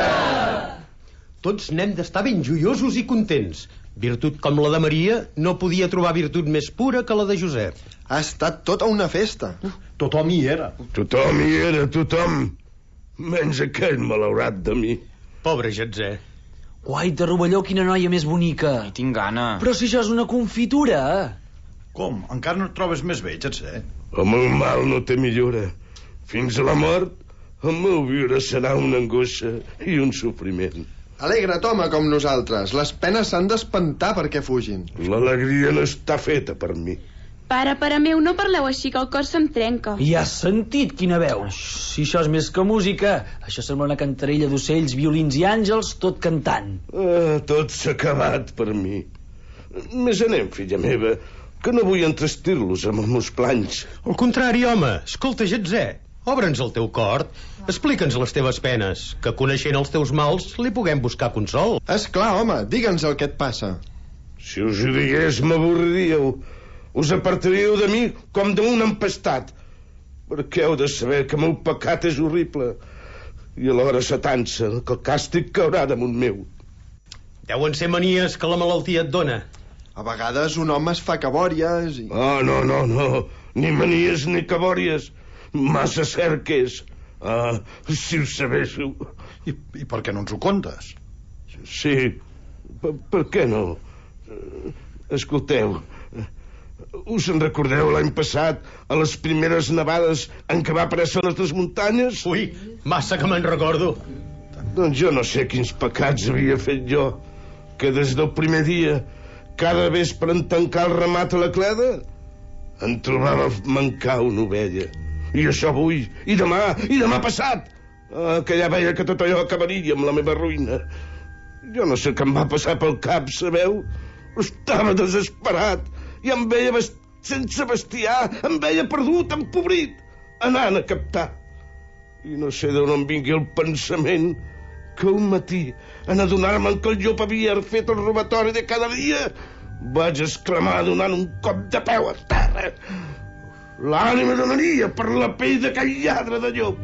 Tots n'hem d'estar ben joiosos i contents. Virtut com la de Maria no podia trobar virtut més pura que la de Josep. Ha estat tota una festa. Tothom hi era. Tothom hi era, tothom. Menys aquell malaurat de mi. Pobre Jetzer. Guaita, Rovelló, quina noia més bonica. Ai, tinc gana. Però si això és una confitura. Com? Encara no et trobes més bé, Jetzer? El meu mal no té millora. Fins a la mort, el meu viure serà una angoixa i un sofriment. Alegra't, home, com nosaltres. Les penes s'han d'espantar perquè fugin. L'alegria no està feta per mi. Pare, pare meu, no parleu així, que el cor se'm trenca. I has sentit quina veu? Si això és més que música, això sembla una cantarella d'ocells, violins i àngels, tot cantant. Ah, tot s'ha acabat per mi. Més anem, filla meva, que no vull entrestir-los amb els meus planys. Al contrari, home, escolta, Jetzer, obre'ns el teu cor, explica'ns les teves penes, que coneixent els teus mals li puguem buscar consol. És clar, home, digue'ns el que et passa. Si us ho digués, m'avorriríeu. Us apartaríeu de mi com d'un empestat, perquè heu de saber que el meu pecat és horrible i alhora s'atansa que el càstig caurà damunt meu. Deuen ser manies que la malaltia et dona. A vegades un home es fa cabòries i... Ah, no, no, no, ni manies ni cabòries. Massa cert que és. Ah, si ho sabéssiu. I, I per què no ens ho contes? Sí, per, per què no? Escolteu, us en recordeu l'any passat a les primeres nevades en què va aparèixer a les muntanyes? Ui, massa que me'n recordo. Doncs jo no sé quins pecats havia fet jo, que des del primer dia, cada vespre en tancar el ramat a la cleda, em trobava mancar una ovella. I això avui, i demà, i demà passat, ah, que ja veia que tot allò acabaria amb la meva ruïna. Jo no sé què em va passar pel cap, sabeu? Estava desesperat i em veia vest... sense bestiar, em veia perdut, empobrit, anant a captar. I no sé d'on em vingui el pensament que un matí, en adonar-me'n que el llop havia fet el robatori de cada dia, vaig exclamar donant un cop de peu a terra. L'ànima de Maria per la pell d'aquell lladre de llop.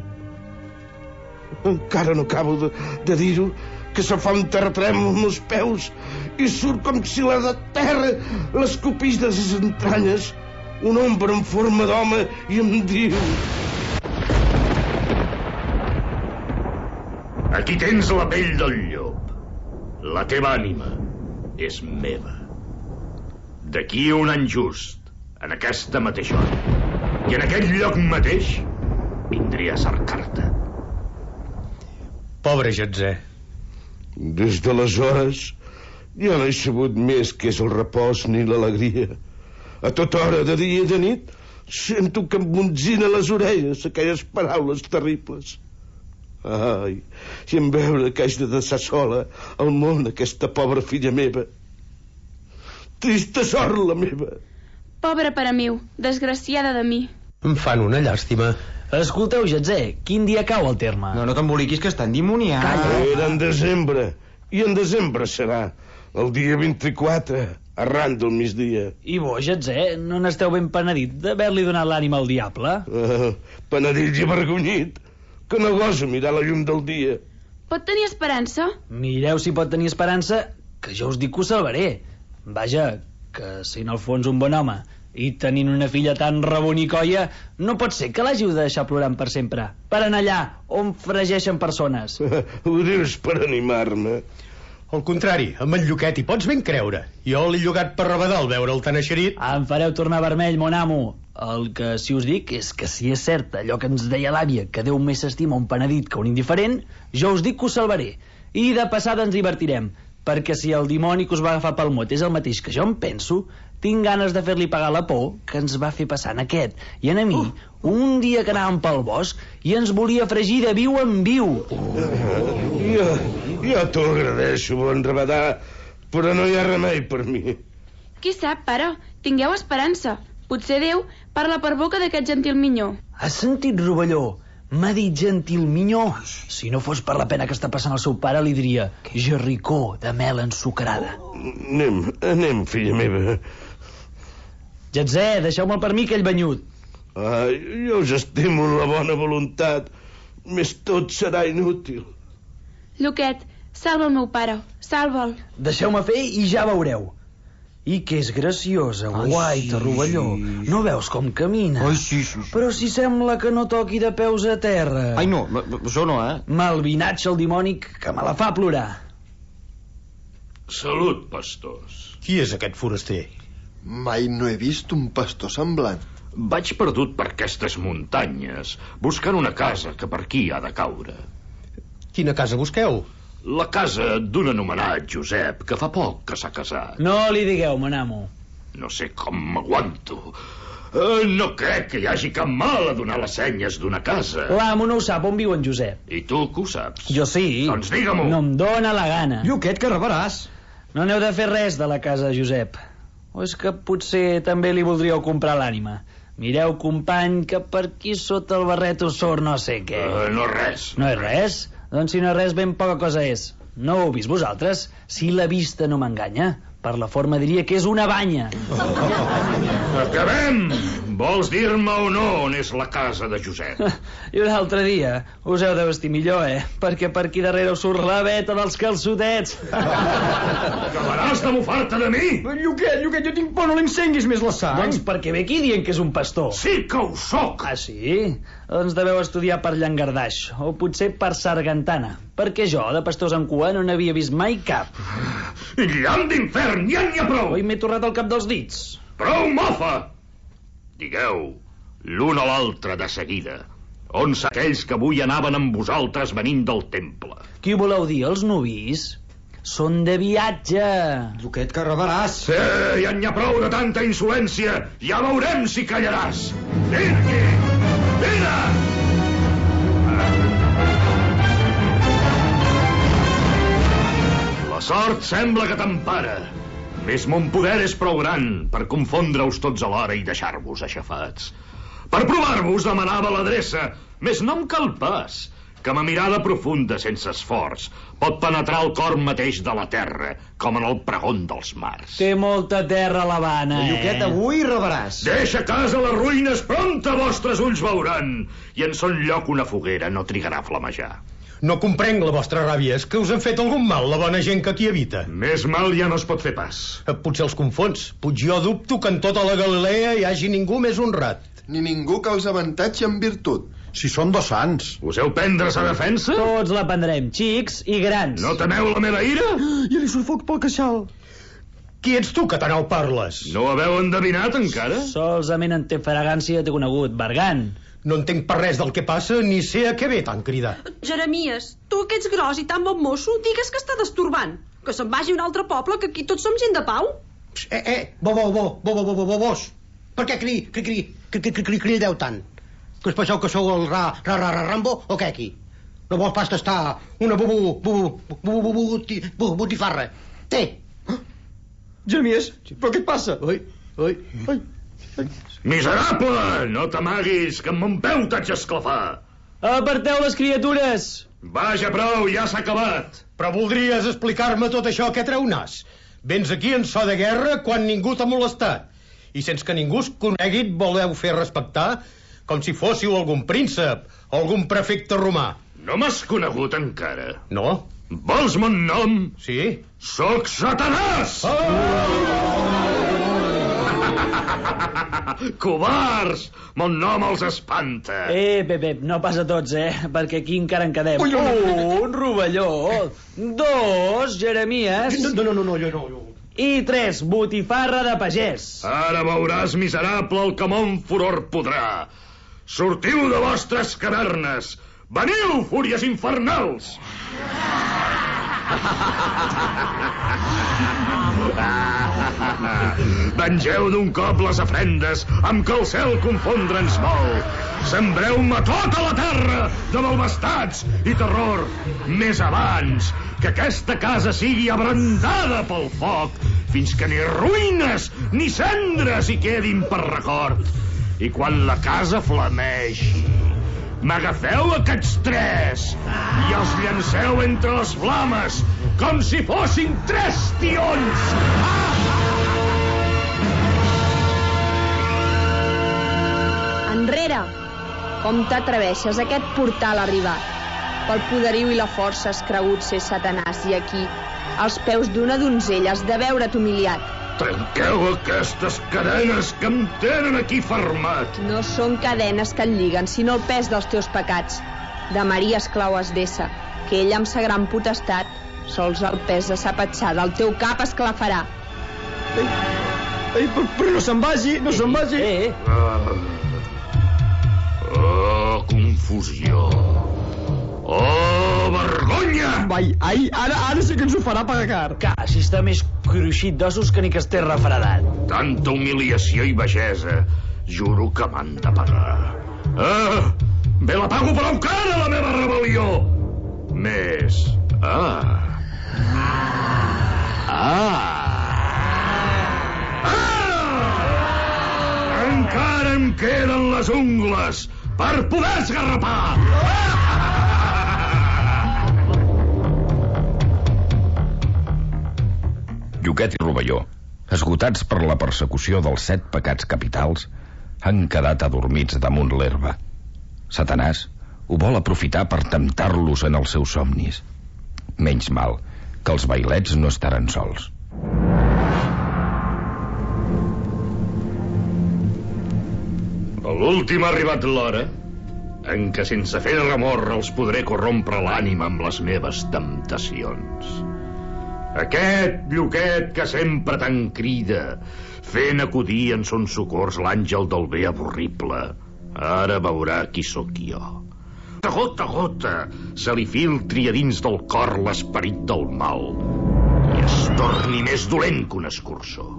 Encara no acabo de, de dir-ho, que se fa un terratrèmol amb els peus i surt com si la de terra l'escopís de les entranyes un ombra en forma d'home i em diu: Aquí tens la pell del llop. La teva ànima és meva. D'aquí a un any just, en aquesta mateixa hora, i en aquell lloc mateix, vindria a cercar-te. Pobre Jetzer. Des d'aleshores Jo no he sabut més que és el repòs ni l'alegria. A tota hora, de dia i de nit, sento que em monzina les orelles aquelles paraules terribles. Ai, i en veure que haig de deixar sola al món aquesta pobra filla meva. Trista sort la meva. Pobra pare meu, desgraciada de mi. Em fan una llàstima. Escolteu, Jetzer, quin dia cau el terme? No, no t'emboliquis, que està endimoniat. Calla. Era en desembre, i en desembre serà el dia vint-i-quatre, arran del migdia. I vos, Jetzer, no n'esteu ben penedit d'haver-li donat l'ànima al diable? Uh, penedit i avergonyit, que no gosa mirar la llum del dia. Pot tenir esperança? Mireu si pot tenir esperança, que jo us dic que ho salvaré. Vaja, que sent al fons un bon home i tenint una filla tan reboниcoia, no pot ser que l'hàgiu de deixar plorant per sempre, per anar allà on fregeixen persones. Ho dius per animar-me. Al contrari, amb en Lluquet hi pots ben creure. Jo l'he llogat per Rabadal veure'l tan eixerit. Em fareu tornar vermell, mon amo. El que sí us dic és que si és cert allò que ens deia l'àvia, que Déu més s'estima un penedit que un indiferent, jo us dic que us salvaré. I de passada ens divertirem, perquè si el dimoni que us va agafar pel mot és el mateix que jo em penso, tinc ganes de fer-li pagar la por que ens va fer passar en aquest i en a mi, oh. un dia que anàvem pel bosc i ens volia fregir de viu en viu. Oh. Jo, jo t'ho agradeixo, bon Rabadà, però no hi ha remei per mi. Qui sap, pare? Tingueu esperança. Potser Déu parla per boca d'aquest gentil minyó. Has sentit, Rovelló? M'ha dit gentil minyó. Si no fos per la pena que està passant el seu pare, li diria gerricó de mel ensucrada. Anem, anem, filla meva. Jetzer, deixeu-me'l per mi, aquell banyut. Ai, jo us estimo la bona voluntat, més tot serà inútil. Lluquet, salva el meu pare, salva'l. Deixeu-me fer i ja veureu. I que és graciosa, guaita, sí. Rovelló. No veus com camina? Ai, sí, sí, sí. Però si sembla que no toqui de peus a terra. Ai, no, això no, eh? Malvinatge el dimònic que me la fa plorar. Salut, pastors. Qui és aquest foraster? Mai no he vist un pastor semblant. Vaig perdut per aquestes muntanyes, buscant una casa que per aquí ha de caure. Quina casa busqueu? La casa d'un anomenat Josep, que fa poc que s'ha casat. No li digueu, mon amo. No sé com m'aguanto. Uh, no crec que hi hagi cap mal a donar les senyes d'una casa. L'amo no ho sap on viu en Josep. I tu que ho saps? Jo sí. Doncs digue-m'ho. No em dóna la gana. Lluquet, que rebaràs. No n'heu de fer res de la casa de Josep. O és que potser també li voldríeu comprar l'ànima? Mireu, company, que per aquí sota el barret us surt no sé què. Uh, no res. No és res? Doncs si no és res, ben poca cosa és. No ho heu vist vosaltres? Si la vista no m'enganya, per la forma diria que és una banya. Oh. Acabem! Vols dir-me o no on és la casa de Josep? I un altre dia us heu de vestir millor, eh? Perquè per aquí darrere us surt la veta dels calçotets. Acabaràs de bufar-te de mi? Lluquet, Lluquet, jo tinc por, no l'encenguis més la sang. Doncs perquè ve aquí dient que és un pastor. Sí que ho soc. Ah, sí? Doncs deveu estudiar per Llangardaix, o potser per Sargantana, perquè jo, de pastors en cua, no n'havia vist mai cap. Llamp d'infern, ja n'hi ha prou! Oi, m'he torrat el cap dels dits. Prou mofa! Digueu, l'un o l'altre de seguida, on són aquells que avui anaven amb vosaltres venint del temple? Qui voleu dir, els novis? Són de viatge. Lluquet, que rebaràs. Sí, ja n'hi ha prou de tanta insolència. Ja veurem si callaràs. Vine aquí! Vine! La sort sembla que t'empara. Més mon poder és prou gran per confondre-us tots alhora i deixar-vos aixafats. Per provar-vos demanava l'adreça, més no em cal pas, que ma mirada profunda, sense esforç, pot penetrar el cor mateix de la terra, com en el pregón dels mars. Té molta terra a l'Havana, eh? Lluquet, avui rebaràs. Deixa a casa les ruïnes, prompte vostres ulls veuran, i en son lloc una foguera no trigarà a flamejar. No comprenc la vostra ràbia. És que us han fet algun mal, la bona gent que aquí habita. Més mal ja no es pot fer pas. Potser els confons. Puig jo dubto que en tota la Galilea hi hagi ningú més honrat. Ni ningú que els avantatgi en virtut. Si són dos sants. Us heu prendre's a defensa? Tots la prendrem, xics i grans. No temeu la meva ira? I li surt foc pel queixal. Qui ets tu que tan alt parles? No ho haveu endevinat encara? Solament en té fragància t'he conegut, Bergan. No entenc per res del que passa, ni sé a què ve tan cridar. Jeremies, tu que ets gros i tan bon mosso, digues que està destorbant. Que se'n vagi a un altre poble, que aquí tots som gent de pau. Eh, eh, bo, bo, bo, bo, bo, bo, bo, bo, vos. Per què cri, cri, cri, cri, cri, cri, crideu tant? Que us penseu que sou el ra, ra, ra, ra, Rambo o què aquí? No vols pas tastar una bubu, bubu, bubu, bubu, bubu, botifarra? Té! Jeremies, però què et passa? Ui, ui, ui. Miserable! No t'amaguis, que amb mon peu t'haig d'esclafar. Aparteu les criatures! Vaja, prou, ja s'ha acabat. Però voldries explicar-me tot això que treu nas? Vens aquí en so de guerra quan ningú t'ha molestat. I sense que ningú us conegui et voleu fer respectar com si fóssiu algun príncep o algun prefecte romà. No m'has conegut encara? No. Vols mon nom? Sí. Soc Satanàs! Oh! Covards! Mon nom els espanta. Eh, Pep, Pep, no passa a tots, eh? Perquè aquí encara en quedem. Ui, no, no, no. Un rovelló. Dos, Jeremies. No, no, no, no, jo no, jo. I tres, botifarra de pagès. Ara veuràs, miserable, el que mon furor podrà. Sortiu de vostres cavernes. Veniu, fúries infernals! Vengeu d'un cop les ofrendes amb què el cel confondre'ns vol. Sembreu-me tota la terra de malvestats i terror, més abans que aquesta casa sigui abrandada pel foc, fins que ni ruïnes ni cendres hi quedin per record. I quan la casa flamegi, m'agafeu aquests tres i els llanceu entre les flames com si fossin tres tions. Enrere! Com t'atreveixes? Aquest portal ha arribat. Pel poderiu i la força has cregut ser Satanàs i aquí, als peus d'una donzella, has de veure't humiliat. Trenqueu aquestes cadenes que em tenen aquí fermat. No són cadenes que et lliguen, sinó el pes dels teus pecats. De Maria esclau has d'ésser, que ella amb sa gran potestat sols el pes de sa petjada el teu cap esclafarà. Ei, ei, però, però no se'n vagi, no se'n vagi. Eh, eh. Ah. Oh, confusió. Oh, vergonya! Vai, ai, ara, ara sí que ens ho farà pagar car. Que si està més cruixit d'ossos que ni que estés refredat. Tanta humiliació i bajesa, juro que m'han de pagar. Ah, bé la pago prou cara, la meva rebel·lió. Més. Ah. Ah. Ah! Encara em queden les ungles per poder esgarrapar. Lluquet i Rovelló, esgotats per la persecució dels set pecats capitals, han quedat adormits damunt l'herba. Satanàs ho vol aprofitar per temptar-los en els seus somnis. Menys mal que els vailets no estaran sols. A l'últim ha arribat l'hora en què sense fer remor els podré corrompre l'ànima amb les meves temptacions. Aquest Lluquet que sempre te'n crida, fent acudir en son socors l'àngel del bé avorrible, ara veurà qui sóc jo. De gota a gota se li filtri a dins del cor l'esperit del mal i es torni més dolent que un escurçó.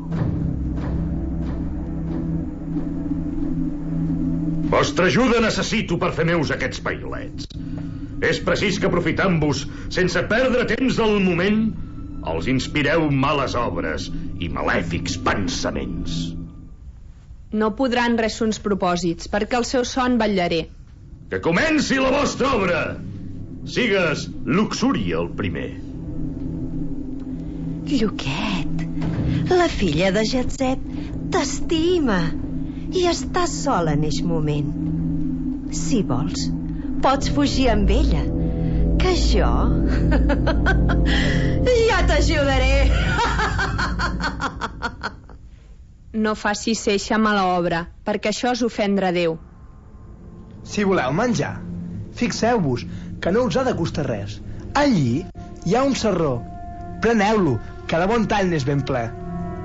Vostra ajuda necessito per fer meus aquests pailets. És precís que aprofitant-vos, sense perdre temps del moment, els inspireu males obres i malèfics pensaments. No podran res uns propòsits, perquè el seu son vetllaré. Que comenci la vostra obra! Sigues Luxúria el primer. Lluquet, la filla de Jetset t'estima i estàs sola en eixe moment. Si vols, pots fugir amb ella, que jo ja t'ajudaré. No facis eixa mala obra, perquè això és ofendre a Déu. Si voleu menjar, fixeu-vos que no us ha de costar res. Allí hi ha un sarró. Preneu-lo, que de bon tall n'és ben ple.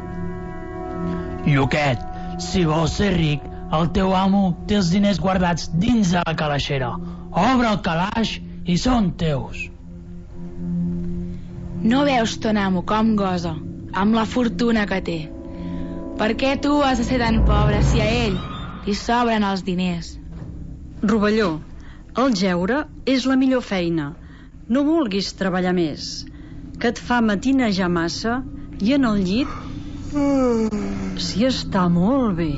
Lluquet, si vols ser ric, el teu amo té els diners guardats dins de la calaixera. Obre el calaix i són teus. No veus ton amo com gosa, amb la fortuna que té. Per què tu has de ser tan pobre si a ell li sobren els diners? Rovelló, el jeure és la millor feina. No vulguis treballar més, que et fa matinejar massa i en el llit s'hi està molt bé.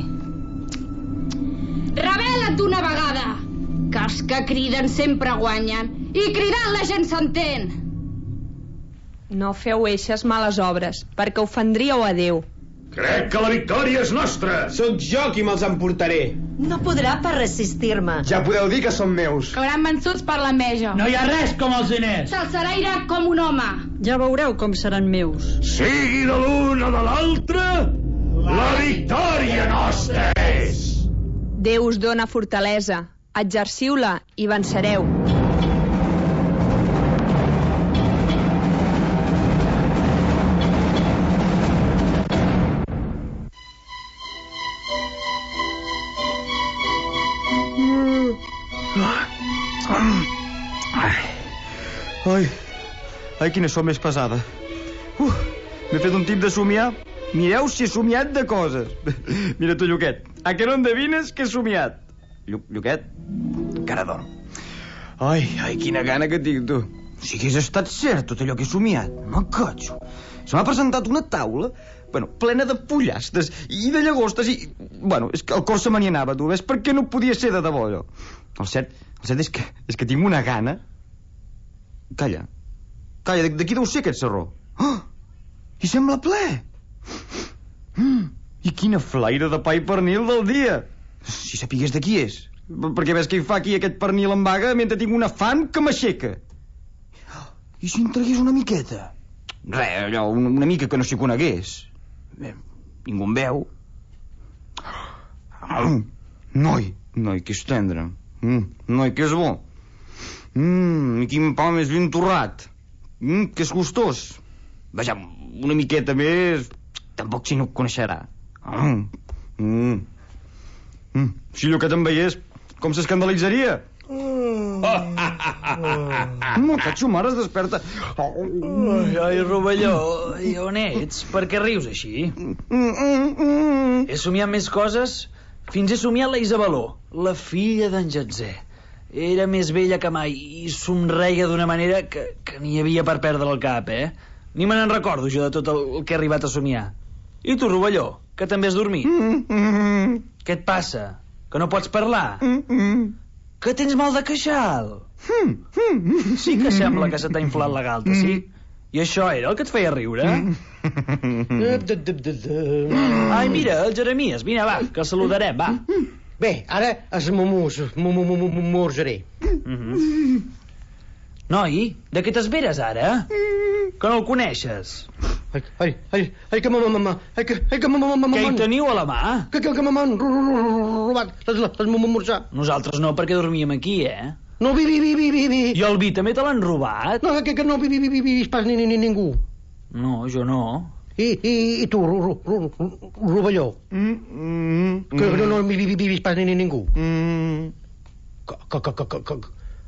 Rebel·la't una vegada, que els que criden sempre guanyen, i cridant la gent s'entén. No feu eixes males obres, perquè ofendríeu a Déu. Crec que la victòria és nostra. Sóc jo qui me'ls emportaré. No podrà per resistir-me. Ja podeu dir que són meus. Cauran vençuts per l'enveja. No hi ha res com els diners. S'alçarà com un home. Ja veureu com seran meus. Sigui de l'un o de l'altre, la victòria nostra és. Déu us dona fortalesa. Exerciu-la i vencereu. Ai, ai, quina son més pesada. Uh, m'he fet un tip de somiar. Mireu si he somiat de coses. Mira tu, Lluquet, a què no endevines que he somiat? Llu Lluquet, encara dorm. Ai, ai, quina gana que tinc, tu. Si hagués estat cert tot allò que he somiat, me cotxo. Se m'ha presentat una taula, bueno, plena de pollastres i de llagostes i... Bueno, és que el cor se me n'hi anava, tu. Ves per què no podia ser de debò, allò? El cert, el cert és que, és que tinc una gana... Calla, calla, de, de qui deu ser aquest sarró? Oh, i sembla ple! Mm, I quina flaire de pa i pernil del dia! Si sapigués de qui és, perquè ves què hi fa aquí aquest pernil en vaga mentre tinc una fam que m'aixeca. I si en tragués una miqueta? Re, allò, una, una mica que no s'hi conegués. Bé, ningú em veu. Mm, noi, noi, que és tendre. Mm, noi, que és bo. Mmm, i quin pa més ben torrat. Mmm, que és gustós. Vaja, una miqueta més... Tampoc si no ho coneixerà. Mm, mm, mm. Si allò que te'n veiés, com s'escandalitzaria? Mm. No, catxo, mare, es desperta. Ai, ai, Rovelló, i on ets? Per què rius així? He somiat més coses? Fins he somiat la Isabeló, la filla d'en Getzè. Era més vella que mai i somreia d'una manera que, que n'hi havia per perdre el cap, eh? Ni me n'en recordo jo de tot el, el que he arribat a somiar. I tu, Rovelló, que també has dormit? Mm -hmm. Què et passa? Que no pots parlar? Mm -hmm. Que tens mal de queixal? Mm -hmm. Sí que sembla que se t'ha inflat la galta, sí? I això era el que et feia riure? Ai, mira, el Jeremies, vine, va, que el saludarem, va. Bé, ara es m'amorjaré. Noi, de què t'esperes ara? Que no el coneixes? Ai, ai, ai, ai, que m'han... Ai, que, ai, que m'han... Què hi teniu a la mà? Que, que, que m'han robat l'esmorzar. Nosaltres no, perquè dormíem aquí, eh? No, vi, vi, vi, vi, vi, vi. I el vi també te l'han robat? No, que, que no vi, vi, vi, vi, vi, pas ni, ni, ni ningú. No, jo no. I, i, i tu, Rovelló? Mm, mm, que no, no vi, vi, vi, vi, pas ni, ni ningú. Mm. Que, que, que, que, que, que,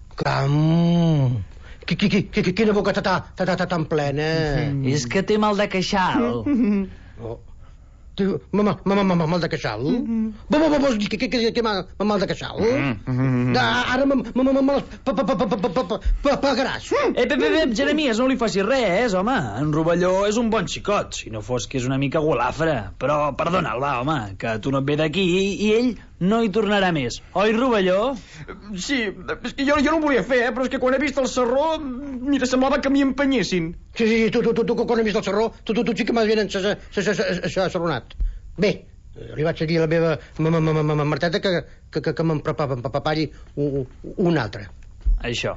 que, que, que, que, quina boca t'ha tan plena. Mm. És que té mal de queixal. Oh. Mama, mama, mama, mal de queixal? Bo, bo, bo, vols dir que té mal de queixal? Ara me les pagaràs. Eh, Pep, Pep, Jeremies, no li facis res, home. En Rovelló és un bon xicot, si no fos que és una mica golafre. Però perdona'l, va, home, que tu no et ve d'aquí i ell no hi tornarà més. Oi, Rovelló? Sí, és que jo, jo no ho volia fer, eh, però és que quan he vist el sarró, mira, semblava que m'hi empenyessin. Sí, sí, tu, tu, tu, quan he vist el sarró, tu, tu, tu sí que m'has ben s'ha Bé, li vaig dir a la meva Marteta que, que, que, que me'n prepari un, un altre. Això.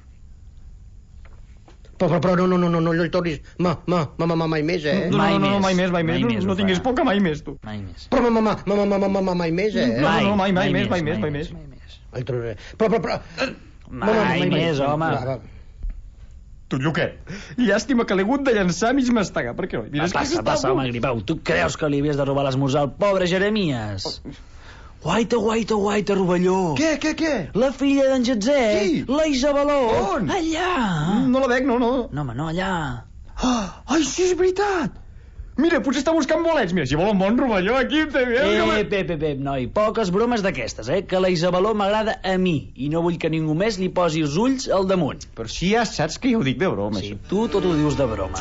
Però, però, però no, no, no, no, no li tornis ma, ma, ma, ma, mai més, eh? No, no, no, no, mai més, mai més, no, no tinguis por que mai més, tu. Mai més. Però ma, ma, ma, ma, ma, ma, mai més, eh? No, no, mai, mai més, mai més, mai més. Però, però, però... Mai més, home. Tu, Lluquet, llàstima que l'he hagut de llançar a mig mastegar, perquè no? Mira, passa, passa, home, Gripau, tu creus que li havies de robar l'esmorzar al pobre Jeremies? Guaita, guaita, guaita, Rovelló. Què, què, què? La filla d'en Getzè, sí. la Isabeló. On? Allà. No la veig, no, no. No, home, no, allà. Ah, ai, sí, és veritat! Mira, potser està buscant bolets. Mira, si vol un bon rovelló aquí, em té bé. Eh, Pep, Pep, Pep, noi, poques bromes d'aquestes, eh? Que la Isabeló m'agrada a mi i no vull que ningú més li posi els ulls al damunt. Però si ja saps que jo ho dic de broma, sí, això. Tu tot ho dius de broma.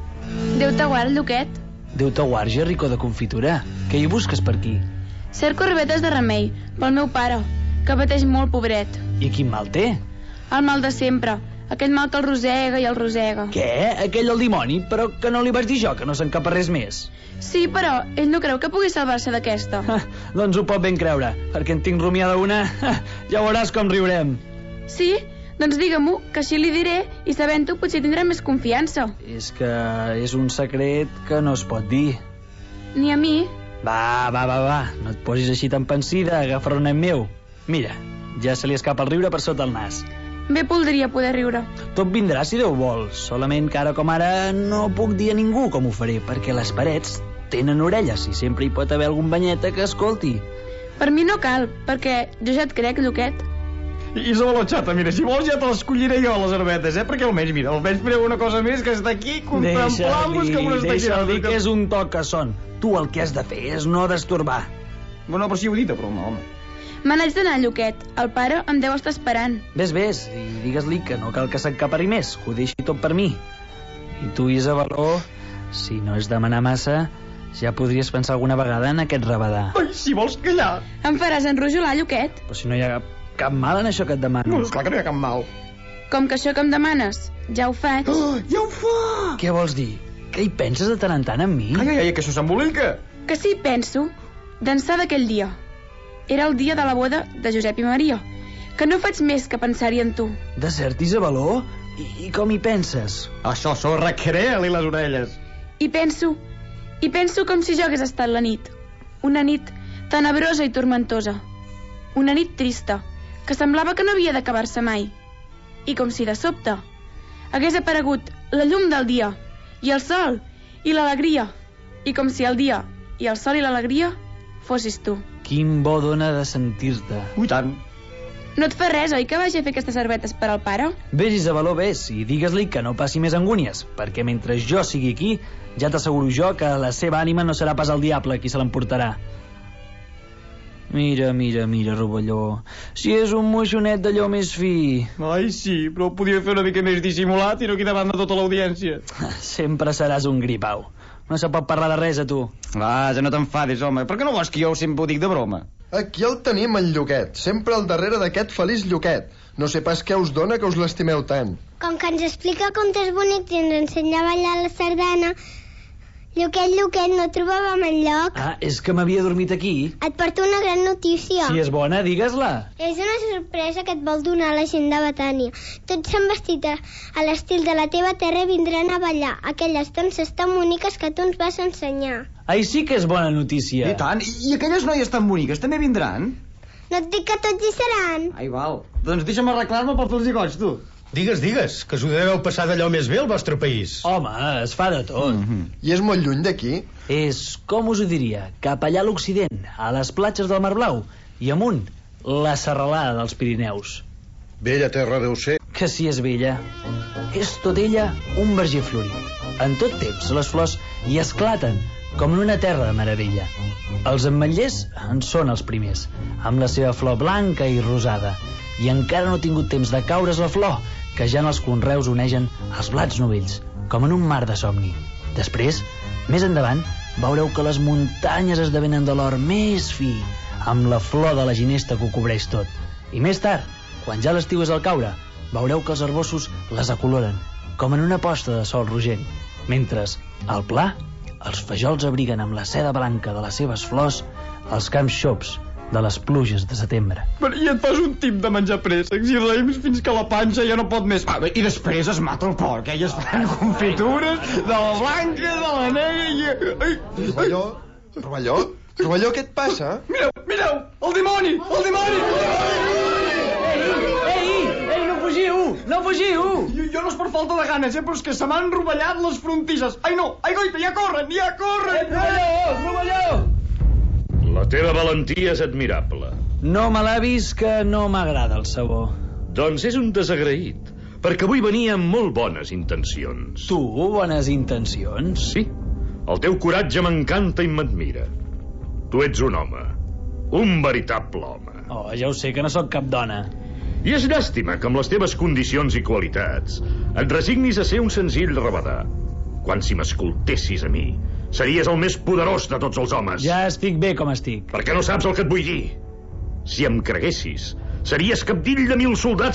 Déu te guard, Lluquet. Déu te guard, Jerrico de confitura. Què hi busques per aquí? Cerco herbetes de remei, pel meu pare, que pateix molt, pobret. I quin mal té? El mal de sempre. Aquell mal que el rosega i el rosega. Què? Aquell el dimoni? Però que no li vaig dir jo, que no se'n capa res més. Sí, però ell no creu que pugui salvar-se d'aquesta. Doncs ho pot ben creure, perquè en tinc rumiada una. Ja veuràs com riurem. Sí? Doncs digue-m'ho, que així li diré i sabent-ho potser tindrà més confiança. És que és un secret que no es pot dir. Ni a mi? Va, va, va, va, no et posis així tan pensida, agafa un nen meu. Mira, ja se li escapa el riure per sota el nas. Bé voldria poder riure. Tot vindrà si Déu vol, solament que ara com ara no puc dir a ningú com ho faré, perquè les parets tenen orelles i sempre hi pot haver algun banyeta que escolti. Per mi no cal, perquè jo ja et crec, Lluquet. Isabeló xata, mira, si vols ja te l'escolliré jo, les herbetes, eh? Perquè almenys, mira, almenys fareu una cosa més que està aquí contemplant-vos com un estaquirà. Deixa-li dir que és un toc que són. Tu el que has de fer és no destorbar. Bueno, però si ho he dit, però no, home. Me n'haig d'anar, Lluquet. El pare em deu estar esperant. Ves, ves, i digues-li que no cal que s'encapari més, que ho deixi tot per mi. I tu, Isabeló, si no és demanar massa, ja podries pensar alguna vegada en aquest rabadà. Ai, si vols callar. Em faràs enrojolar, Lluquet? Però si no hi ha cap mal en això que et demano. No, esclar que no hi ha cap mal. Com que això que em demanes, ja ho faig. Oh, ja ho fa! Què vols dir? Que hi penses de tant en tant en mi? Ai, ai, ai, que això s'embolica. Que sí penso. D'ençà d'aquell dia. Era el dia de la boda de Josep i Maria, que no faig més que pensar-hi en tu. De cert, Isabeló? I, I com hi penses? Això, sorra, crea-li les orelles. I penso, i penso com si jo hagués estat la nit. Una nit tenebrosa i tormentosa. Una nit trista, que semblava que no havia d'acabar-se mai. I com si de sobte hagués aparegut la llum del dia, i el sol, i l'alegria. I com si el dia, i el sol i l'alegria fossis tu. Quin bo dona de sentir-te. Ui, tant. No et fa res, oi, que vagi a fer aquestes herbetes per al pare? Ves, Isabeló, ves, i digues-li que no passi més angúnies, perquè mentre jo sigui aquí, ja t'asseguro jo que la seva ànima no serà pas el diable qui se l'emportarà. Mira, mira, mira, rovelló. Si és un moixonet d'allò més fi. Ai, sí, però ho podia fer una mica més dissimulat i no aquí davant de tota l'audiència. Sempre seràs un gripau. No se pot parlar de res, a tu. Va, ja no t'enfadis, home. Per què no vols que jo sempre ho dic de broma? Aquí el tenim, en Lluquet. Sempre al darrere d'aquest feliç Lluquet. No sé pas què us dona que us l'estimeu tant. Com que ens explica contes bonics i ens ensenya a ballar la sardana, Lluquet, Lluquet, no trobàvem enlloc. Ah, és que m'havia dormit aquí. Et porto una gran notícia. Si és bona, digues-la. És una sorpresa que et vol donar la gent de Betània. Tots s'han vestit a, a l'estil de la teva terra i vindran a ballar aquelles danses tan boniques que tu ens vas ensenyar. Ai, sí que és bona notícia. I tant. I aquelles noies tan boniques també vindran? No et dic que tots hi seran. Ai, val. Doncs deixa'm arreglar-me per tots i goig, tu. Digues, digues, que us ho deveu passar d'allò més bé al vostre país. Home, es fa de tot. Mm-hmm. I és molt lluny d'aquí? És, com us ho diria, cap allà a l'Occident, a les platges del Mar Blau, i amunt, la serralada dels Pirineus. Bella terra deu ser. Que si és bella. És tot ella un verger florit. En tot temps les flors hi esclaten, com en una terra de meravella. Els ametllers en són els primers, amb la seva flor blanca i rosada, i encara no ha tingut temps de caure's la flor, que ja en els conreus onegen els blats novells, com en un mar de somni. Després, més endavant, veureu que les muntanyes esdevenen de l'or més fi, amb la flor de la ginesta que ho cobreix tot. I més tard, quan ja l'estiu és al caure, veureu que els arbossos les acoloren, com en una posta de sol rogent, mentre, al pla, els fajols abriguen amb la seda blanca de les seves flors els camps xops de les pluges de setembre. Però i et fas un tip de menjar préssecs i raïms fins que la panxa ja no pot més. Ah, i després es mata el porc, eh? I es fan confitures de la blanca, de la negra i... Ai, Rovelló, Rovelló, Rovelló, què et passa? Mireu, mireu, el dimoni, el dimoni! Ei, ei, ei, no fugiu, no fugiu! Jo, jo no és per falta de ganes, eh? Però és que se m'han rovellat les frontisses. Ai, no, ai, goita, ja corren, ja corren! Eh, Rovelló, Rovelló! La teva valentia és admirable. No me l'ha vist que no m'agrada el sabó. Doncs és un desagraït. perquè avui venia amb molt bones intencions. Tu, bones intencions? Sí, el teu coratge m'encanta i m'admira. Tu ets un home, un veritable home. Oh, ja ho sé, que no sóc cap dona. I és llàstima que amb les teves condicions i qualitats et resignis a ser un senzill rabadà, quan si m'escoltessis a mi series el més poderós de tots els homes. Ja estic bé com estic. Perquè no saps el que et vull dir. Si em creguessis, series cabdill de mil soldats